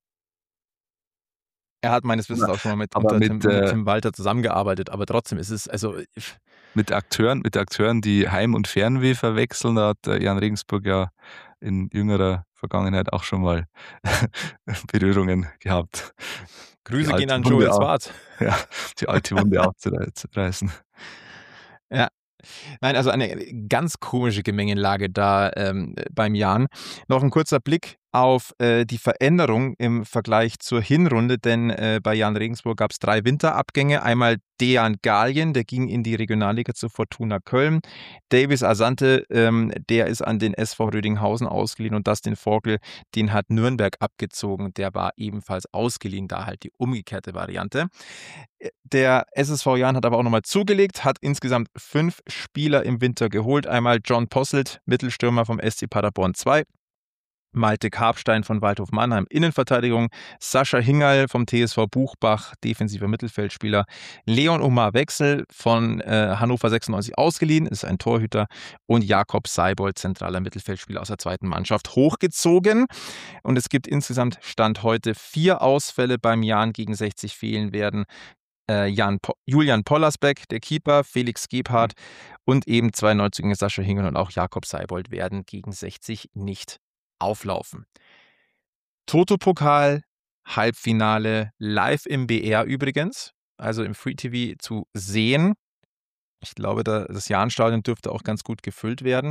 Er hat meines Wissens auch schon mal mit, Aber unter mit, Tim, mit äh, Tim Walter zusammengearbeitet, aber trotzdem ist es, also Mit Akteuren, mit Akteuren, die Heim- und Fernweh verwechseln, da hat äh, Jahn Regensburg ja in jüngerer Vergangenheit auch schon mal Berührungen gehabt. Grüße Die gehen alte an Wunde Joel auf- Zwart. Ja, die alte Wunde aufzureißen. Ja. Nein, also eine ganz komische Gemengelage da ähm, beim Jahn. Noch ein kurzer Blick auf äh, die Veränderung im Vergleich zur Hinrunde, denn äh, bei Jahn Regensburg gab es drei Winterabgänge. Einmal Dejan Galien, der ging in die Regionalliga zu Fortuna Köln. Davis Asante, ähm, der ist an den S V Rödinghausen ausgeliehen und Dustin Vogel, den hat Nürnberg abgezogen. Der war ebenfalls ausgeliehen, da halt die umgekehrte Variante. Der S S V Jahn hat aber auch nochmal zugelegt, hat insgesamt fünf Spieler im Winter geholt. Einmal John Posselt, Mittelstürmer vom S C Paderborn zwei. Malte Karpstein von Waldhof Mannheim, Innenverteidigung, Sascha Hingerl vom T S V Buchbach, defensiver Mittelfeldspieler, Leon Omar Wechsel von äh, Hannover sechsundneunzig ausgeliehen, ist ein Torhüter, und Jakob Seibold, zentraler Mittelfeldspieler aus der zweiten Mannschaft, hochgezogen. Und es gibt insgesamt Stand heute vier Ausfälle beim Jahn. Gegen sechzig fehlen werden äh, Jan po- Julian Pollersbeck, der Keeper, Felix Gebhardt und eben zwei Neuzugänge, Sascha Hingerl und auch Jakob Seibold, werden gegen sechzig nicht auflaufen. Toto-Pokal, Halbfinale, live im B R übrigens, also im Free T V zu sehen. Ich glaube, da, das Jahnstadion dürfte auch ganz gut gefüllt werden.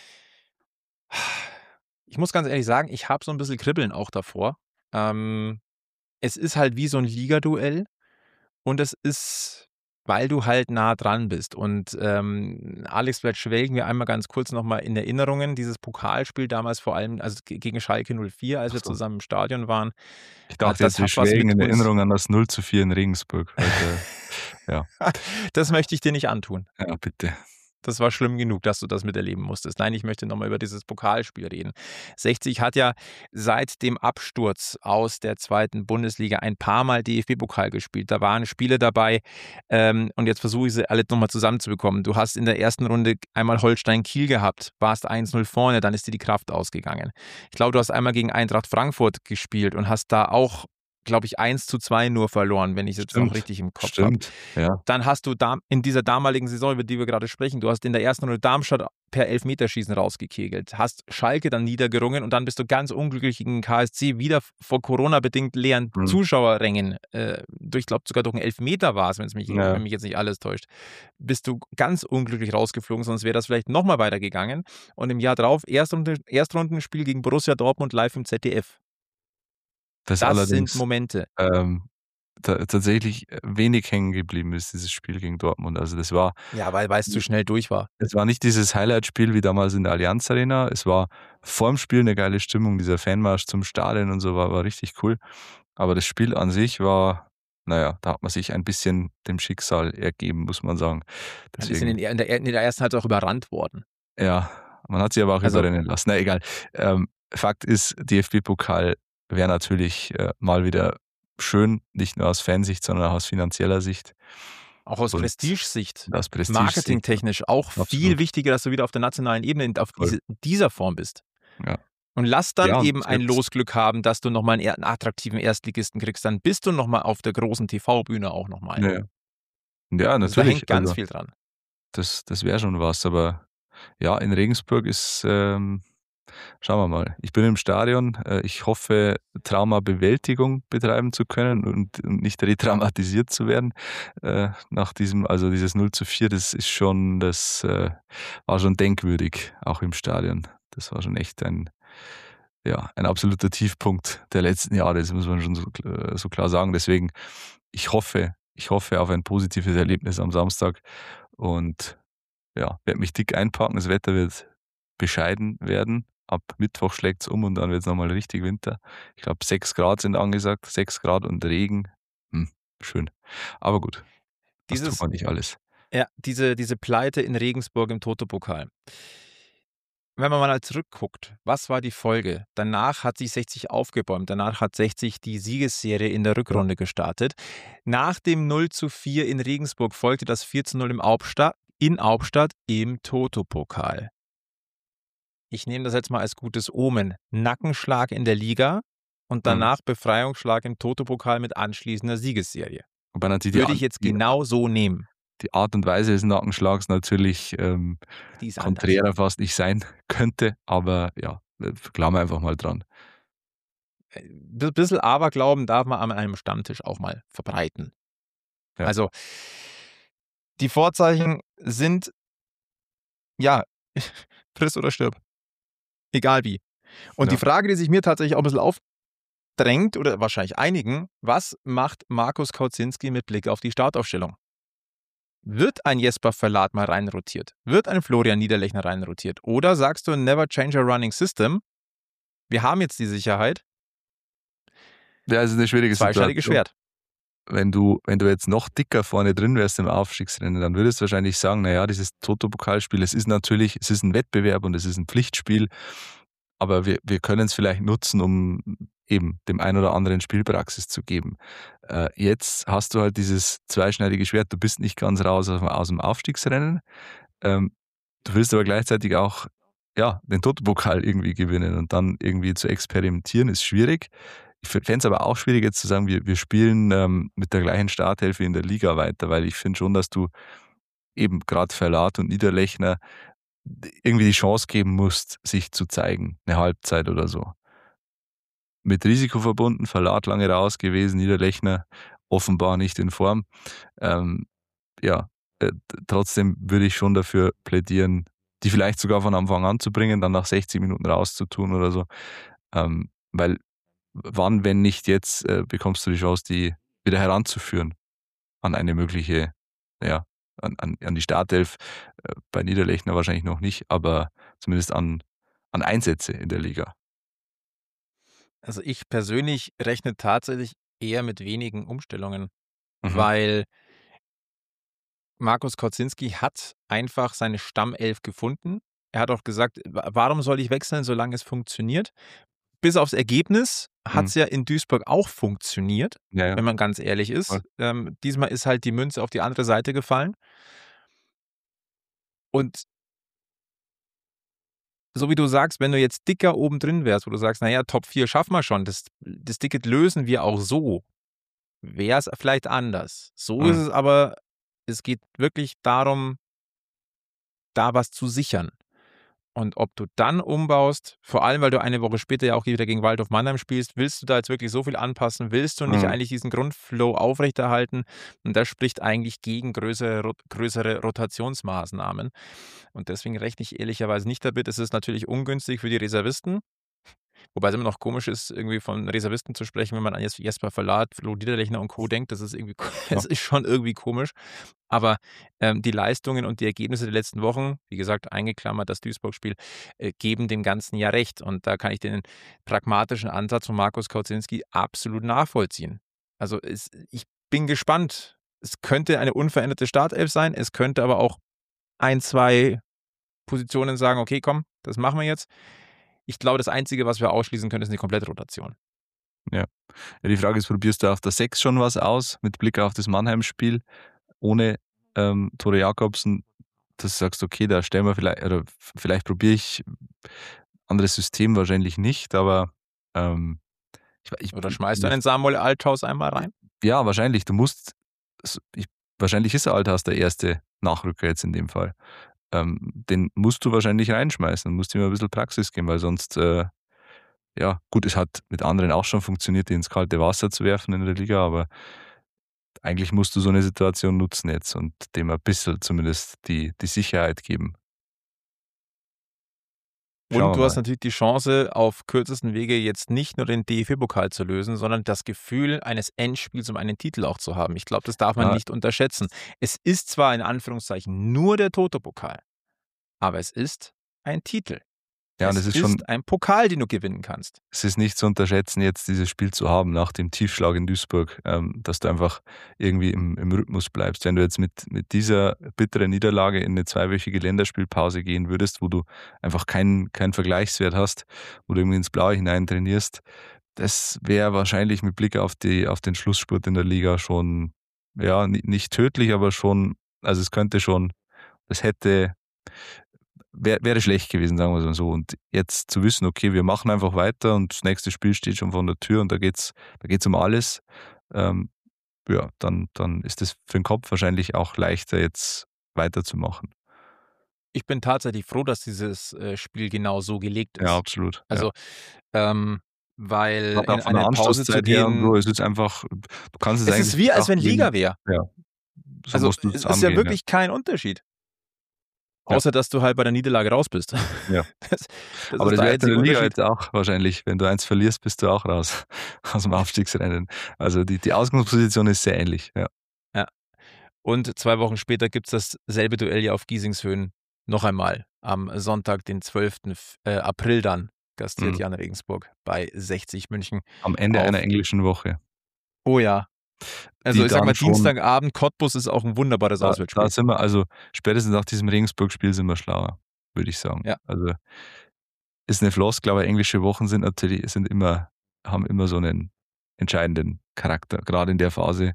Ich muss ganz ehrlich sagen, ich habe so ein bisschen Kribbeln auch davor. Ähm, es ist halt wie so ein Ligaduell und es ist, weil du halt nah dran bist. Und ähm, Alex, vielleicht schwelgen wir einmal ganz kurz nochmal in Erinnerungen. Dieses Pokalspiel damals vor allem, also ge- gegen Schalke null vier, als wir Ach so. zusammen im Stadion waren. Ich dachte Das jetzt, wir hat was schwelgen mit in uns- Erinnerung an das null zu vier in Regensburg. Heute. Ja, Das möchte ich dir nicht antun. ja, bitte. Das war schlimm genug, dass du das miterleben musstest. Nein, ich möchte nochmal über dieses Pokalspiel reden. sechzig hat ja seit dem Absturz aus der zweiten Bundesliga ein paar Mal D F B-Pokal gespielt. Da waren Spiele dabei ähm, und jetzt versuche ich sie alle nochmal zusammenzubekommen. Du hast in der ersten Runde einmal Holstein-Kiel gehabt, warst eins null vorne, dann ist dir die Kraft ausgegangen. Ich glaube, du hast einmal gegen Eintracht Frankfurt gespielt und hast da auch, glaube ich, eins zu zwei nur verloren, wenn ich es jetzt noch Stimmt. richtig im Kopf habe. Stimmt, ja. Dann hast du da in dieser damaligen Saison, über die wir gerade sprechen, du hast in der ersten Runde Darmstadt per Elfmeterschießen rausgekegelt, hast Schalke dann niedergerungen und dann bist du ganz unglücklich gegen K S C wieder vor Corona-bedingt leeren Mhm. Zuschauerrängen, äh, durch, ich glaube sogar durch einen Elfmeter war es, wenn es mich, Ja. wenn mich jetzt nicht alles täuscht, bist du ganz unglücklich rausgeflogen, sonst wäre das vielleicht nochmal weitergegangen. Und im Jahr drauf Erstrunde, Erstrundenspiel gegen Borussia Dortmund live im Z D F. Das, Das allerdings sind Momente. ähm, ta- tatsächlich wenig hängen geblieben ist, dieses Spiel gegen Dortmund. Also das war, Ja, weil weil es zu schnell durch war. es war nicht dieses Highlight-Spiel wie damals in der Allianz Arena. Es war vor dem Spiel eine geile Stimmung, dieser Fanmarsch zum Stadion und so war, war richtig cool. Aber das Spiel an sich war, naja, da hat man sich ein bisschen dem Schicksal ergeben, muss man sagen. Man ist in, den, in, der, in der ersten Halbzeit auch überrannt worden. Ja, man hat sie aber auch Also- überrennen lassen. Na egal. Ähm, Fakt ist, D F B-Pokal wäre natürlich äh, mal wieder schön, nicht nur aus Fansicht, sondern auch aus finanzieller Sicht. Auch aus Und Prestigesicht. Aus Prestigesicht. Marketingtechnisch auch Absolut. viel wichtiger, dass du wieder auf der nationalen Ebene in- auf Voll. diese, dieser Form bist. Ja. Und lass dann Ja, und eben ein jetzt- Losglück haben, dass du nochmal einen, einen attraktiven Erstligisten kriegst. Dann bist du nochmal auf der großen T V-Bühne auch nochmal. Ja, ja Also da natürlich. hängt ganz also, viel dran. das das wäre schon was, aber ja, in Regensburg ist, ähm, schauen wir mal. Ich bin im Stadion. Äh, ich hoffe, Traumabewältigung betreiben zu können und, und nicht retraumatisiert zu werden. Äh, nach diesem, also dieses null zu vier, das ist schon, das äh, war schon denkwürdig, auch im Stadion. Das war schon echt ein, ja, ein absoluter Tiefpunkt der letzten Jahre, das muss man schon so, äh, so klar sagen. Deswegen, ich hoffe, ich hoffe auf ein positives Erlebnis am Samstag und ja, werde mich dick einpacken. Das Wetter wird bescheiden werden. Ab Mittwoch schlägt es um und dann wird es nochmal richtig Winter. Ich glaube, sechs Grad sind angesagt, sechs Grad und Regen. Hm, schön. Aber gut, das tut Dieses, man nicht alles. ja, diese, diese Pleite in Regensburg im Toto-Pokal. Wenn man mal zurückguckt, was war die Folge? Danach hat sich sechzig aufgebäumt. Danach hat sechzig die Siegesserie in der Rückrunde gestartet. Nach dem null zu vier in Regensburg folgte das vier zu null im Hauptstadt, in Hauptstadt im Toto-Pokal. Ich nehme das jetzt mal als gutes Omen. Nackenschlag in der Liga und danach Befreiungsschlag im Toto-Pokal mit anschließender Siegesserie. Wobei natürlich die, Würde ich An- jetzt die, genau so nehmen. die Art und Weise des Nackenschlags natürlich ähm, Die ist anders. konträrer fast nicht sein könnte, aber ja, äh, glauben wir einfach mal dran. Ein bisschen Aberglauben darf man an einem Stammtisch auch mal verbreiten. Ja. Also, die Vorzeichen sind, ja, friss oder stirb. Egal wie. Und Ja. die Frage, die sich mir tatsächlich auch ein bisschen aufdrängt, oder wahrscheinlich einigen, was macht Markus Kauzinski mit Blick auf die Startaufstellung? Wird ein Jesper Verlat mal reinrotiert? Wird ein Florian Niederlechner reinrotiert? Oder sagst du, never change a running system? Wir haben jetzt die Sicherheit. Ja, es ist eine schwierige Zweischneidiges Situation. Schwert. Wenn du, wenn du jetzt noch dicker vorne drin wärst im Aufstiegsrennen, dann würdest du wahrscheinlich sagen, naja, dieses Toto-Pokalspiel, es ist natürlich, es ist ein Wettbewerb und es ist ein Pflichtspiel, aber wir, wir können es vielleicht nutzen, um eben dem einen oder anderen Spielpraxis zu geben. Äh, jetzt hast du halt dieses zweischneidige Schwert, du bist nicht ganz raus aus, aus dem Aufstiegsrennen, ähm, du willst aber gleichzeitig auch ja, den Toto-Pokal irgendwie gewinnen und dann irgendwie zu experimentieren, ist schwierig. Ich fände es aber auch schwierig, jetzt zu sagen, wir, wir spielen ähm, mit der gleichen Starthilfe in der Liga weiter, weil ich finde schon, dass du eben gerade Verlat und Niederlechner irgendwie die Chance geben musst, sich zu zeigen, eine Halbzeit oder so. Mit Risiko verbunden, Verlat lange raus gewesen, Niederlechner offenbar nicht in Form. Ähm, ja, äh, trotzdem würde ich schon dafür plädieren, die vielleicht sogar von Anfang an zu bringen, dann nach sechzig Minuten rauszutun oder so. Ähm, weil wann, wenn nicht jetzt, äh, bekommst du die Chance, die wieder heranzuführen an eine mögliche, ja, an, an, an die Startelf. Äh, bei Niederlechner wahrscheinlich noch nicht, aber zumindest an, an Einsätze in der Liga. Also ich persönlich rechne tatsächlich eher mit wenigen Umstellungen, Mhm. weil Markus Kauzinski hat einfach seine Stammelf gefunden. Er hat auch gesagt, wa- warum soll ich wechseln, solange es funktioniert? Bis aufs Ergebnis hat es Mhm. ja in Duisburg auch funktioniert, Ja, ja. wenn man ganz ehrlich ist. Voll. Ähm, diesmal ist halt die Münze auf die andere Seite gefallen. Und so wie du sagst, wenn du jetzt dicker oben drin wärst, wo du sagst, naja, Top vier schaffen wir schon, das, das Ticket lösen wir auch so, wäre es vielleicht anders. So ist Mhm. es aber, es geht wirklich darum, da was zu sichern. Und ob du dann umbaust, vor allem, weil du eine Woche später ja auch wieder gegen Waldhof Mannheim spielst, willst du da jetzt wirklich so viel anpassen? Willst du nicht Mhm. eigentlich diesen Grundflow aufrechterhalten? Und das spricht eigentlich gegen größere, rot- größere Rotationsmaßnahmen. Und deswegen rechne ich ehrlicherweise nicht damit. Es ist natürlich ungünstig für die Reservisten. Wobei es immer noch komisch ist, irgendwie von Reservisten zu sprechen, wenn man an Jes- Jesper Verlat, Flo Niederlechner und Co. denkt. Das ist irgendwie, es ist schon irgendwie komisch. Aber ähm, die Leistungen und die Ergebnisse der letzten Wochen, wie gesagt, eingeklammert das Duisburg-Spiel, äh, geben dem Ganzen ja recht. Und da kann ich den pragmatischen Ansatz von Markus Kauzinski absolut nachvollziehen. Also es, ich bin gespannt. Es könnte eine unveränderte Startelf sein. Es könnte aber auch ein, zwei Positionen sagen, okay, komm, das machen wir jetzt. Ich glaube, das Einzige, was wir ausschließen können, ist eine Komplettrotation. Ja. Ja, die Frage ist, probierst du auf der sechs schon was aus, mit Blick auf das Mannheim-Spiel, ohne ähm, Tore Jakobsen, dass du sagst, okay, da stellen wir vielleicht, oder f- vielleicht probiere ich anderes System wahrscheinlich nicht, aber ähm, ich, ich, Oder schmeißt du einen Samuel Althaus einmal rein? Ja, wahrscheinlich. Du musst, ich, wahrscheinlich ist Althaus der erste Nachrücker jetzt in dem Fall. Ähm, den musst du wahrscheinlich reinschmeißen und musst ihm ein bisschen Praxis geben, weil sonst, äh, ja, gut, es hat mit anderen auch schon funktioniert, die ins kalte Wasser zu werfen in der Liga, aber eigentlich musst du so eine Situation nutzen jetzt und dem ein bisschen zumindest die, die Sicherheit geben. Schauen Und wir du hast mal. natürlich die Chance, auf kürzesten Wege jetzt nicht nur den D F B-Pokal zu lösen, sondern das Gefühl eines Endspiels um einen Titel auch zu haben. Ich glaube, das darf man Ja, nicht unterschätzen. Es ist zwar in Anführungszeichen nur der Toto-Pokal, aber es ist ein Titel. ja, und Es es ist schon, ist ein Pokal, den du gewinnen kannst. es ist nicht zu unterschätzen, jetzt dieses Spiel zu haben nach dem Tiefschlag in Duisburg, ähm, dass du einfach irgendwie im, im Rhythmus bleibst. Wenn du jetzt mit, mit dieser bitteren Niederlage in eine zweiwöchige Länderspielpause gehen würdest, wo du einfach keinen keinen Vergleichswert hast, wo du irgendwie ins Blaue hinein trainierst, das wäre wahrscheinlich mit Blick auf, die, auf den Schlussspurt in der Liga schon, ja, ni- nicht tödlich, aber schon, also es könnte schon, es hätte wär, wäre schlecht gewesen, sagen wir es mal so. Und jetzt zu wissen, okay, wir machen einfach weiter und das nächste Spiel steht schon vor der Tür und da geht's, da geht's um alles, ähm, ja, dann, dann ist es für den Kopf wahrscheinlich auch leichter, jetzt weiterzumachen. Ich bin tatsächlich froh, dass dieses äh, Spiel genau so gelegt Ja, ist. absolut. Ja. Also, ähm, weil Gerade in auch von der eine Pause zu Anstoßzeit her und so, gehen, es ist einfach, du kannst es es ist eigentlich wie, als wenn betrachten wie Liga ein, wäre. ja, so Also, musst du es es ist ja angehen, ja. wirklich kein Unterschied. Ja, Außer, dass du halt bei der Niederlage raus bist. ja. Das, das Aber ist das der wäre jetzt in einzige der Liga Unterschied. jetzt auch wahrscheinlich. Wenn du eins verlierst, bist du auch raus aus dem Aufstiegsrennen. Also die, die Ausgangsposition ist sehr ähnlich. Ja. Ja. Und zwei Wochen später gibt es dasselbe Duell ja auf Giesingshöhen noch einmal. Am Sonntag, den zwölften Äh, April dann, gastiert Mhm. Jan Regensburg bei sechzig München Am Ende auf. einer englischen Woche. Oh ja. Also Die ich sag dann mal, schon, Dienstagabend, Cottbus ist auch ein wunderbares da, da Auswärtsspiel. sind wir, also spätestens nach diesem Regensburg-Spiel sind wir schlauer, würde ich sagen. Ja. Also ist eine Floskel, aber englische Wochen sind natürlich, sind immer, haben immer so einen entscheidenden Charakter, gerade in der Phase.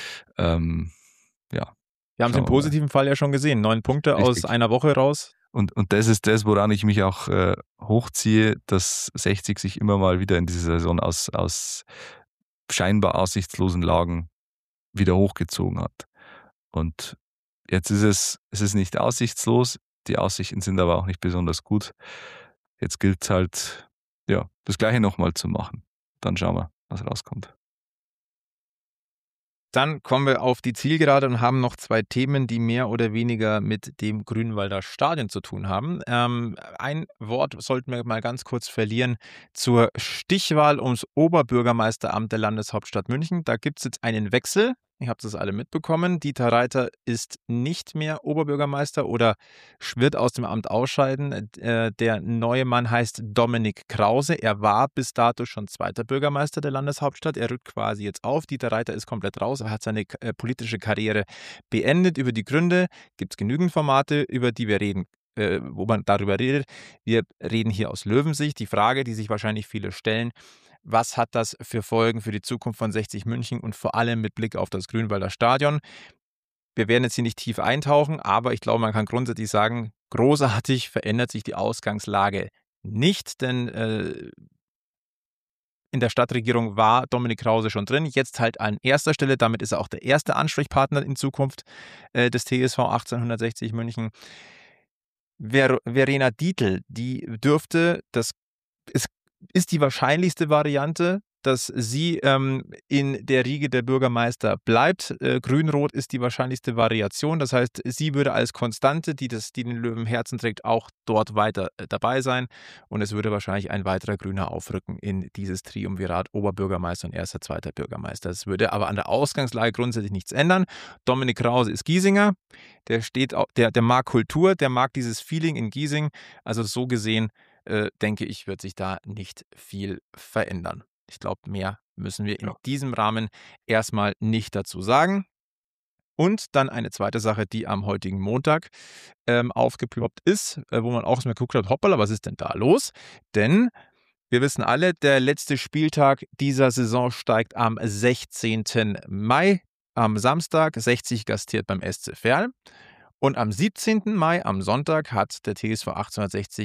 Ähm, ja, Wir haben es schauen im wir mal. positiven Fall ja schon gesehen. Neun Punkte aus Richtig. einer Woche raus. Und, und das ist das, woran ich mich auch äh, hochziehe, dass sechzig sich immer mal wieder in dieser Saison aus, aus scheinbar aussichtslosen Lagen wieder hochgezogen hat. Und jetzt ist es, es ist nicht aussichtslos, die Aussichten sind aber auch nicht besonders gut. Jetzt gilt es halt, ja, das Gleiche nochmal zu machen. Dann schauen wir, was rauskommt. Dann kommen wir auf die Zielgerade und haben noch zwei Themen, die mehr oder weniger mit dem Grünwalder Stadion zu tun haben. Ähm, ein Wort sollten wir mal ganz kurz verlieren zur Stichwahl ums Oberbürgermeisteramt der Landeshauptstadt München. Da gibt es jetzt einen Wechsel. Ihr habt es alle mitbekommen. Dieter Reiter ist nicht mehr Oberbürgermeister oder wird aus dem Amt ausscheiden. Äh, der neue Mann heißt Dominik Krause. Er war bis dato schon zweiter Bürgermeister der Landeshauptstadt. Er rückt quasi jetzt auf. Dieter Reiter ist komplett raus. Er hat seine äh, politische Karriere beendet. Über die Gründe gibt es genügend Formate, über die wir reden, äh, wo man darüber redet. Wir reden hier aus Löwensicht. Die Frage, die sich wahrscheinlich viele stellen: Was hat das für Folgen für die Zukunft von sechzig München und vor allem mit Blick auf das Grünwalder Stadion? Wir werden jetzt hier nicht tief eintauchen, aber ich glaube, man kann grundsätzlich sagen, großartig verändert sich die Ausgangslage nicht, denn äh, in der Stadtregierung war Dominik Krause schon drin, jetzt halt an erster Stelle, damit ist er auch der erste Ansprechpartner in Zukunft äh, des T S V achtzehnhundertsechzig München. Ver Verena Dietl, die dürfte, das ist, ist die wahrscheinlichste Variante, dass sie ähm, in der Riege der Bürgermeister bleibt. Äh, Grün-Rot ist die wahrscheinlichste Variation. Das heißt, sie würde als Konstante, die, das, die den Löwen im Herzen trägt, auch dort weiter äh, dabei sein. Und es würde wahrscheinlich ein weiterer Grüner aufrücken in dieses Triumvirat Oberbürgermeister und erster, zweiter Bürgermeister. Es würde aber an der Ausgangslage grundsätzlich nichts ändern. Dominik Krause ist Giesinger. Der, steht, der, der mag Kultur, der mag dieses Feeling in Giesing. Also so gesehen, äh, denke ich, wird sich da nicht viel verändern. Ich glaube, mehr müssen wir in Ja. diesem Rahmen erstmal nicht dazu sagen. Und dann eine zweite Sache, die am heutigen Montag ähm, aufgeploppt ist, äh, wo man auch mal geguckt hat, hoppala, was ist denn da los? Denn wir wissen alle, der letzte Spieltag dieser Saison steigt am sechzehnten Mai, am Samstag. sechzig gastiert beim S C Verl. Und am siebzehnten Mai, am Sonntag, hat der T S V achtzehnhundertsechzig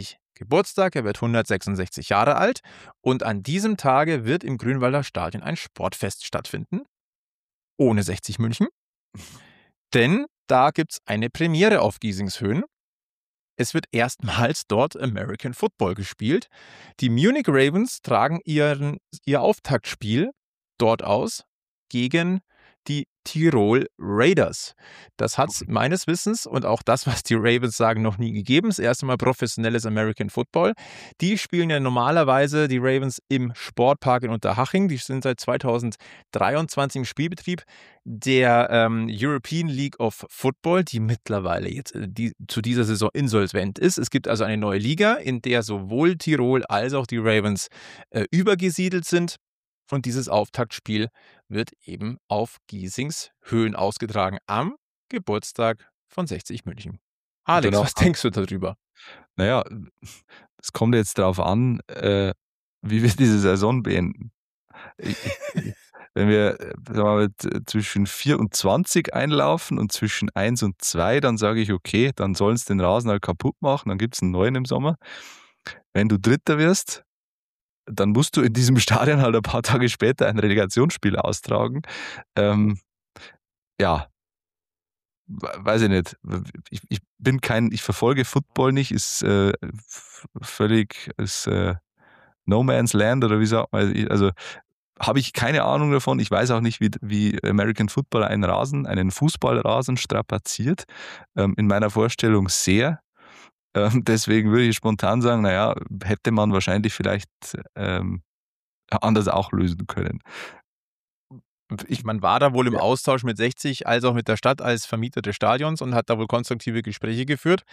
Geburtstag, er wird hundertsechsundsechzig Jahre alt und an diesem Tage wird im Grünwalder Stadion ein Sportfest stattfinden, ohne sechzig München, denn da gibt es eine Premiere auf Giesingshöhen. Es wird erstmals dort American Football gespielt. Die Munich Ravens tragen ihren, ihr Auftaktspiel dort aus gegen die Tirol Raiders. Das hat es meines Wissens und auch das, was die Ravens sagen, noch nie gegeben. Das erste Mal professionelles American Football. Die spielen ja normalerweise, die Ravens, im Sportpark in Unterhaching. Die sind seit zweitausenddreiundzwanzig im Spielbetrieb der ähm, European League of Football, die mittlerweile jetzt äh, die, zu dieser Saison insolvent ist. Es gibt also eine neue Liga, in der sowohl Tirol als auch die Ravens äh, übergesiedelt sind. Und dieses Auftaktspiel wird eben auf Giesingshöhen ausgetragen am Geburtstag von sechzig München. Alex, was denkst du darüber? Naja, es kommt jetzt darauf an, äh, wie wir diese Saison beenden. Ich, ich, wenn wir, sagen wir mal, zwischen vier und zwanzig einlaufen und zwischen eins und zwei, dann sage ich, okay, dann sollen sie den Rasen halt kaputt machen, dann gibt es einen neuen im Sommer. Wenn du Dritter wirst, dann musst du in diesem Stadion halt ein paar Tage später ein Relegationsspiel austragen. Ähm, ja, weiß ich nicht. Ich, ich bin kein, ich verfolge Football nicht, ist äh, völlig, ist äh, No Man's Land oder wie sagt man, also habe ich keine Ahnung davon. Ich weiß auch nicht, wie, wie American Football einen Rasen, einen Fußballrasen strapaziert. Ähm, in meiner Vorstellung sehr. Ähm, deswegen würde ich spontan sagen, naja, hätte man wahrscheinlich vielleicht ähm, anders auch lösen können. Ich, man war da wohl im ja. Austausch mit sechzig als auch mit der Stadt als Vermieter des Stadions und hat da wohl konstruktive Gespräche geführt.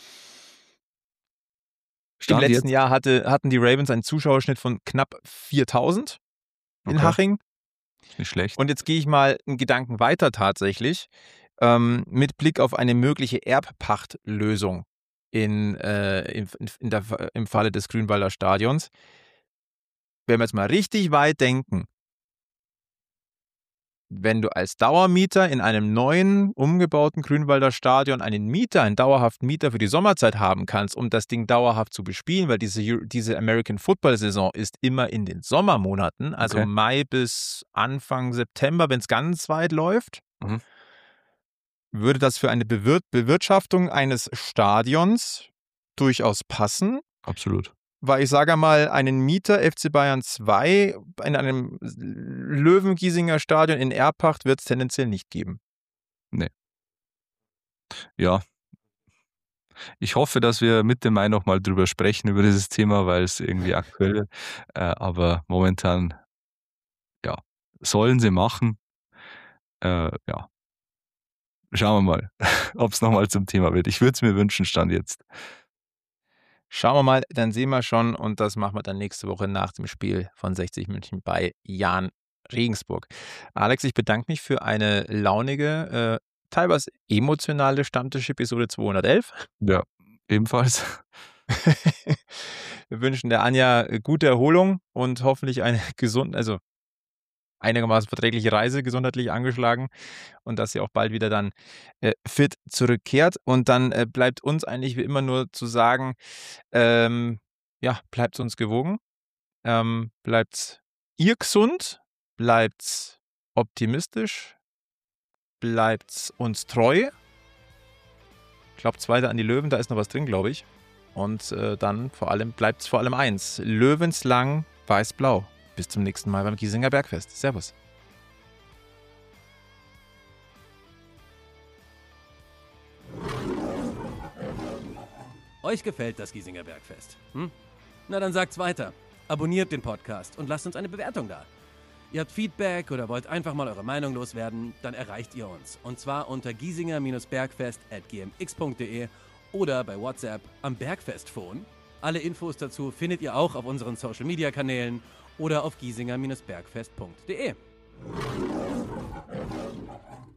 Stand Im letzten jetzt? Jahr hatte, hatten die Ravens einen Zuschauerschnitt von knapp viertausend in okay. Haching. Nicht schlecht. Und jetzt gehe ich mal einen Gedanken weiter tatsächlich, ähm, mit Blick auf eine mögliche Erbpachtlösung in, äh, in, in der, im Falle des Grünwalder Stadions. Wenn wir jetzt mal richtig weit denken, wenn du als Dauermieter in einem neuen, umgebauten Grünwalder Stadion einen Mieter, einen dauerhaften Mieter für die Sommerzeit haben kannst, um das Ding dauerhaft zu bespielen, weil diese, diese American Football Saison ist immer in den Sommermonaten, also okay. Mai bis Anfang September, wenn es ganz weit läuft, mhm. würde das für eine Bewir- Bewirtschaftung eines Stadions durchaus passen. Absolut. Weil ich sage mal, einen Mieter F C Bayern zwei in einem Löwengiesinger Stadion in Erbpacht wird es tendenziell nicht geben. Nee. Ja. Ich hoffe, dass wir Mitte Mai nochmal drüber sprechen, über dieses Thema, weil es irgendwie aktuell ist. Äh, aber momentan, ja, sollen sie machen. Äh, ja. Schauen wir mal, ob es nochmal zum Thema wird. Ich würde es mir wünschen, Stand jetzt. Schauen wir mal, dann sehen wir schon und das machen wir dann nächste Woche nach dem Spiel von sechzig München bei Jahn Regensburg. Alex, ich bedanke mich für eine launige, äh, teilweise emotionale Stammtisch-Episode zweihundertelf. Ja, ebenfalls. Wir wünschen der Anja gute Erholung und hoffentlich eine gesunde, also einigermaßen verträgliche Reise, gesundheitlich angeschlagen und dass sie auch bald wieder dann äh, fit zurückkehrt. Und dann äh, bleibt uns eigentlich wie immer nur zu sagen, ähm, ja, bleibt uns gewogen, ähm, bleibt ihr gesund, bleibt optimistisch, bleibt uns treu. Glaubt's weiter an die Löwen, da ist noch was drin, glaube ich. Und äh, dann vor allem bleibt es vor allem eins, löwenslang weiß-blau. Bis zum nächsten Mal beim Giesinger Bergfest. Servus. Euch gefällt das Giesinger Bergfest? Hm? Na dann sagt's weiter. Abonniert den Podcast und lasst uns eine Bewertung da. Ihr habt Feedback oder wollt einfach mal eure Meinung loswerden, dann erreicht ihr uns. Und zwar unter giesinger-bergfest at g m x punkt d e oder bei WhatsApp am Bergfestphone. Alle Infos dazu findet ihr auch auf unseren Social-Media-Kanälen oder auf giesinger-bergfest punkt d e.